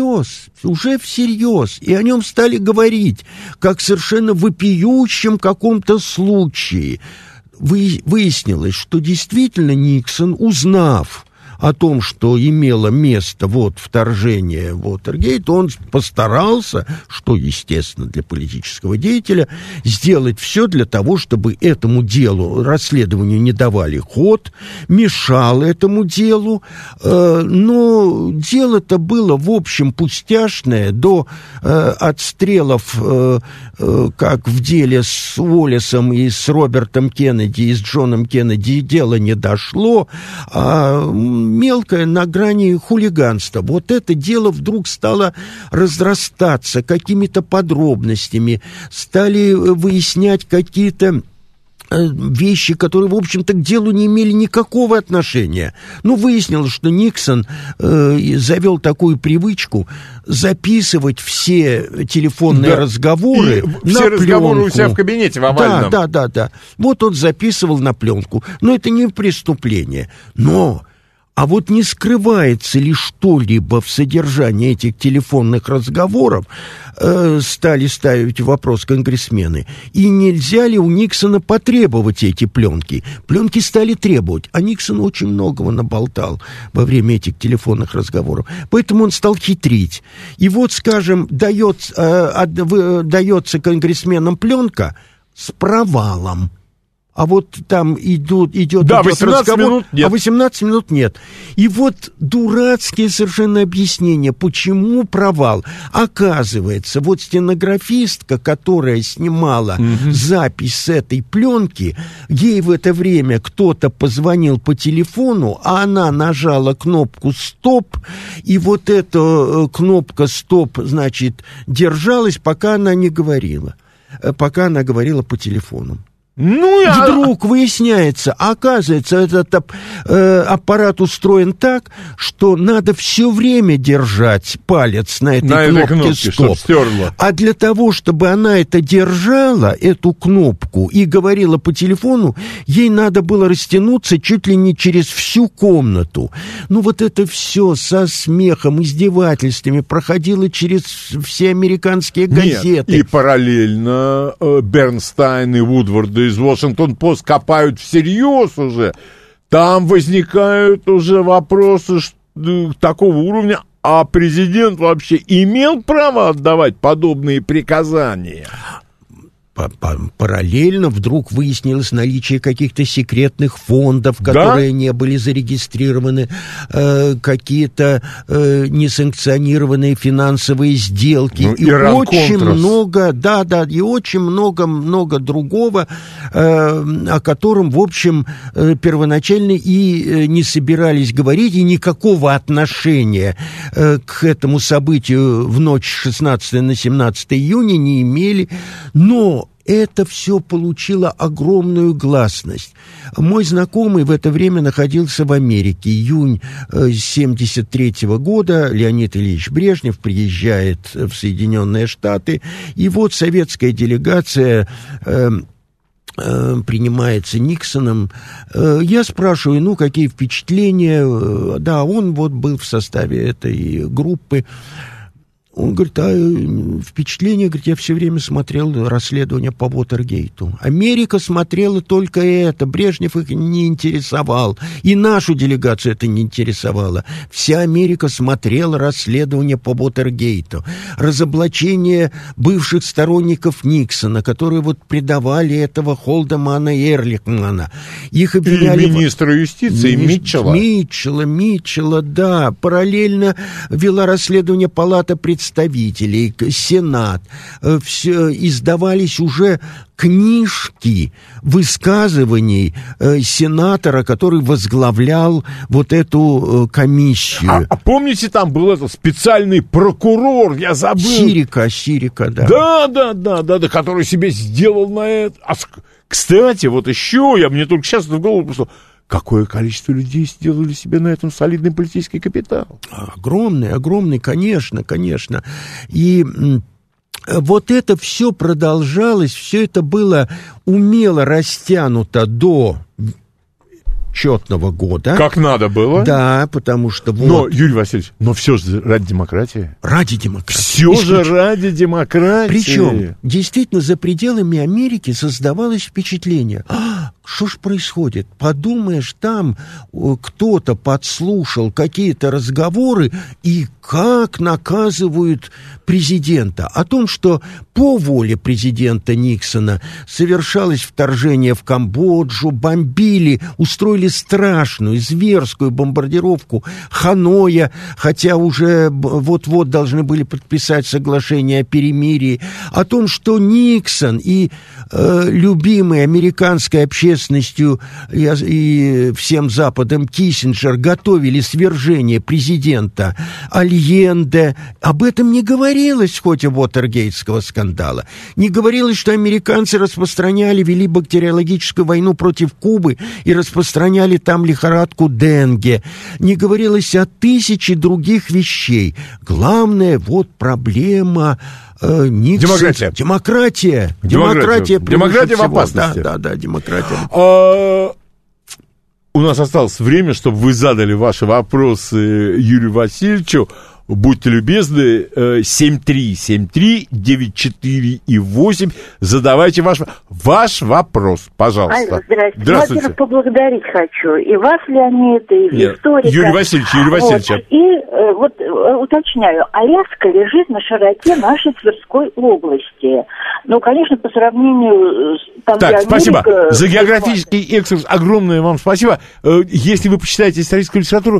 всерьез. И о нем стали говорить, как совершенно вопиющем каком-то случае. Выяснилось, что действительно Никсон, узнав о том, что имело место вторжение в Уотергейт, он постарался, что естественно для политического деятеля, сделать все для того, чтобы этому делу, расследованию не давали ход, мешал этому делу, но дело-то было, в общем, пустяшное, до отстрелов, как в деле с Уоллесом и с Робертом Кеннеди, и с Джоном Кеннеди, дело не дошло, мелкое на грани хулиганства. Вот это дело вдруг стало разрастаться какими-то подробностями, стали выяснять какие-то вещи, которые, в общем-то, к делу не имели никакого отношения. Выяснилось, что Никсон завел такую привычку записывать все телефонные разговоры на пленку. Все разговоры у себя в кабинете в овальном. Да. Вот он записывал на пленку. Но это не преступление. Но А вот не скрывается ли что-либо в содержании этих телефонных разговоров, стали ставить вопрос конгрессмены, и нельзя ли у Никсона потребовать эти пленки? Пленки стали требовать, а Никсон очень многого наболтал во время этих телефонных разговоров. Поэтому он стал хитрить. И вот, скажем, дается конгрессменам пленка с провалом. А вот там идет 18 разговор, минут нет. А 18 минут нет. И вот дурацкие совершенно объяснения, почему провал. Оказывается, вот стенографистка, которая снимала запись с этой пленки, ей в это время кто-то позвонил по телефону, а она нажала кнопку «Стоп», и вот эта кнопка «Стоп», значит, держалась, пока она не говорила. Пока она говорила по телефону. Вдруг выясняется, оказывается, этот аппарат устроен так, что надо все время держать палец на этой кнопке «Стоп». А для того, чтобы она это держала, эту кнопку, и говорила по телефону, ей надо было растянуться чуть ли не через всю комнату. Ну, вот это все со смехом, издевательствами проходило через все американские газеты. Нет, и параллельно Бернстайн и Вудвард из Washington-Post копают всерьез уже. Там возникают уже вопросы такого уровня, а президент вообще имел право отдавать подобные приказания? Параллельно вдруг выяснилось наличие каких-то секретных фондов, которые не были зарегистрированы, какие-то несанкционированные финансовые сделки, и очень много, и очень много другого, о котором, в общем, первоначально и не собирались говорить, и никакого отношения к этому событию в ночь с 16 на 17 июня не имели, но это все получило огромную гласность. Мой знакомый в это время находился в Америке. Июнь 1973 года Леонид Ильич Брежнев приезжает в Соединенные Штаты, и вот советская делегация принимается Никсоном. Я спрашиваю, какие впечатления? Да, он вот был в составе этой группы. Он говорит, впечатление, говорит, я все время смотрел расследование по Уотергейту. Америка смотрела только это, Брежнев их не интересовал, и нашу делегацию это не интересовало. Вся Америка смотрела расследование по Уотергейту. Разоблачение бывших сторонников Никсона, которые вот предавали этого Холдемана и Эрлихмана. Их обвиняли... И министра юстиции Митчелла, да. Параллельно вела расследование Палата представителей, Сенат, издавались уже книжки высказываний сенатора, который возглавлял вот эту комиссию. А помните, там был этот специальный прокурор, я забыл. Сирика, да. Да, который себе сделал на это. Кстати, вот еще, мне только сейчас в голову пришло, какое количество людей сделали себе на этом солидный политический капитал? Огромный, конечно. И вот это все продолжалось, все это было умело растянуто до отчетного года. Как надо было. Да, потому что... Но, Юрий Васильевич, все же ради демократии. Ради демократии. Все же ради демократии. Причем, действительно, за пределами Америки создавалось впечатление... Что ж происходит? Подумаешь, там кто-то подслушал какие-то разговоры, и как наказывают президента. О том, что по воле президента Никсона совершалось вторжение в Камбоджу, бомбили, устроили страшную, зверскую бомбардировку Ханоя, хотя уже вот-вот должны были подписать соглашение о перемирии. О том, что Никсон и любимый американской общественностью и всем Западом Киссинджер готовили свержение президента Альенде. Об этом не говорилось в ходе Уотергейтского скандала. Не говорилось, что американцы вели бактериологическую войну против Кубы и распространяли там лихорадку Денге. Не говорилось о тысяче других вещей. Главная проблема... Демократия. Демократия в опасности. Да, демократия. у нас осталось время, чтобы вы задали ваши вопросы Юрию Васильевичу. Будьте любезны, 7373-94-8. Задавайте ваш вопрос, пожалуйста. Здравствуйте. Во-первых, поблагодарить хочу. И вас, Леонид, и историка. Юрий Васильевич. Вот. И уточняю, Аляска лежит на широте нашей Тверской области. Ну, конечно, по сравнению с... Так, спасибо. За географический экскурс огромное вам спасибо. Если вы почитаете историческую литературу,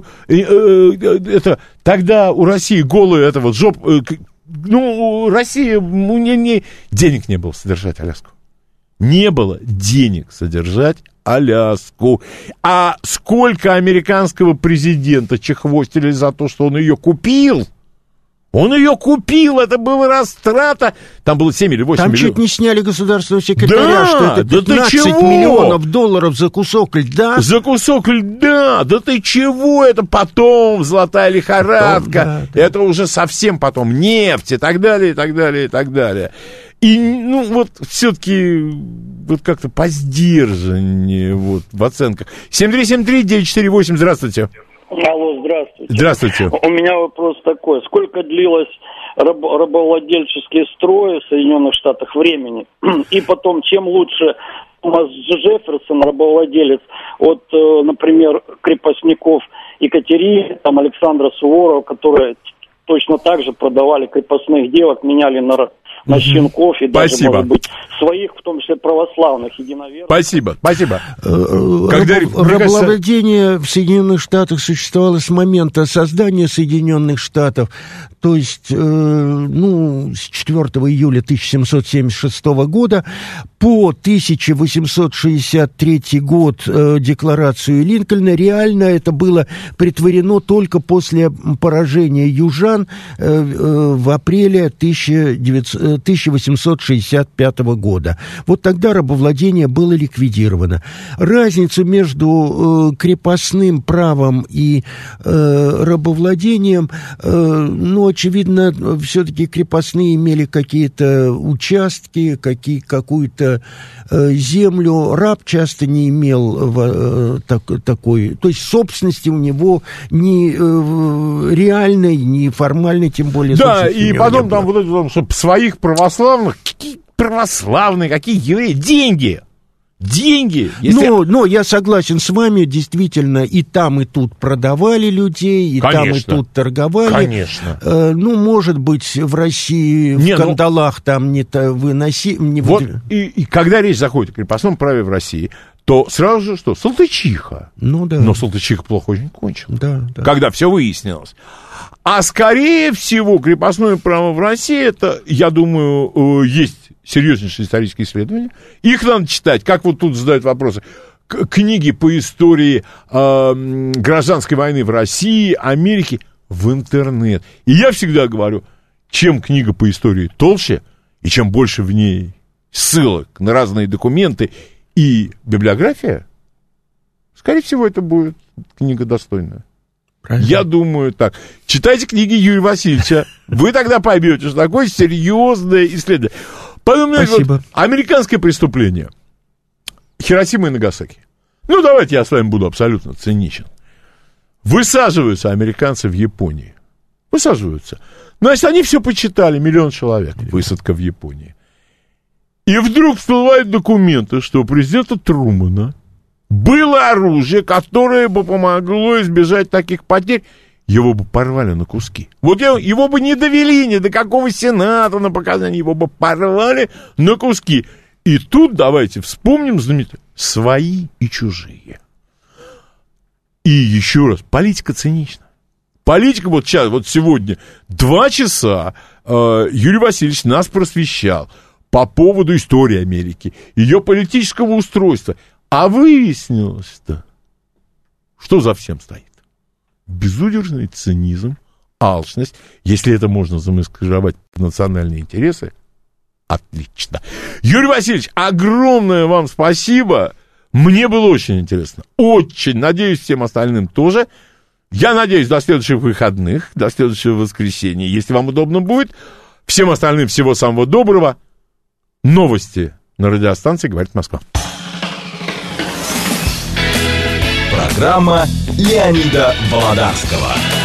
тогда у России голая эта вот жопа... у России денег не было содержать Аляску. Не было денег содержать Аляску. А сколько американского президента чехвостили за то, что он ее купил? Он ее купил, это была растрата. Там было 7 или 8 там миллионов. Чуть не сняли государственного секретаря, что это 15 миллионов долларов за кусок льда. За кусок льда? Да ты чего? Это потом золотая лихорадка. Да. Это уже совсем потом нефть и так далее, и так далее, и так далее. И, все-таки как-то поздержаннее в оценках. 7373-948, здравствуйте. Алло, здравствуйте. Здравствуйте. У меня вопрос такой. Сколько длилось рабовладельческий строй в Соединенных Штатах времени? И потом, чем лучше Томас Джефферсон, рабовладелец, от, например, крепостников Екатерины, Александра Суворова, которые точно так же продавали крепостных девок, меняли на щенков и даже, может быть, своих, в том числе православных, единоверцев. Спасибо. Рабовладение в Соединенных Штатах существовало с момента создания Соединенных Штатов, то есть, с 4 июля 1776 года по 1863 год декларацию Линкольна. Реально это было претворено только после поражения южан в апреле 1865 года. Вот тогда рабовладение было ликвидировано. Разницу между крепостным правом и рабовладением, очевидно, все-таки крепостные имели какие-то участки, какую-то землю. Раб часто не имел такой, то есть собственности у него ни реальной, ни формальной, тем более. Да, и потом там чтобы своих православных, какие православные, какие евреи, деньги. Но я согласен с вами, действительно, и там, и тут продавали людей, и там, и тут торговали. Конечно. Может быть, в России в кандалах там не выносили. И когда речь заходит о крепостном праве в России, то сразу же что? Салтычиха. Да. Но Салтычиха плохо очень кончила. Да. Когда все выяснилось. А скорее всего, крепостное право в России, это, я думаю, есть серьезнейшие исторические исследования. Их надо читать, как вот тут задают вопросы. Книги по истории гражданской войны в России, Америке, в интернет. И я всегда говорю, чем книга по истории толще, и чем больше в ней ссылок на разные документы и библиография, скорее всего, это будет книга достойная. Правильно. Я думаю так. Читайте книги Юрия Васильевича. Вы тогда поймете, что такое серьезное исследование. Спасибо. Американское преступление. Хиросима и Нагасаки. Давайте я с вами буду абсолютно циничен. Высаживаются американцы в Японии. Высаживаются. Значит, они все почитали, 1 миллион человек. Высадка в Японии. И вдруг всплывают документы, что у президента Трумэна было оружие, которое бы помогло избежать таких потерь. Его бы порвали на куски. Его бы не довели ни до какого сената на показания, его бы порвали на куски. И тут давайте вспомним знаменитое «Свои и чужие». И еще раз, политика цинична. Политика сегодня 2 часа Юрий Васильевич нас просвещал по поводу истории Америки, ее политического устройства. А выяснилось-то, что за всем стоит? Безудержный цинизм, алчность. Если это можно замаскировать под национальные интересы, отлично. Юрий Васильевич, огромное вам спасибо. Мне было очень интересно. Очень. Надеюсь, всем остальным тоже. Я надеюсь, до следующих выходных, до следующего воскресенья, если вам удобно будет. Всем остальным всего самого доброго. Новости на радиостанции «Говорит Москва». Программа Леонида Володарского.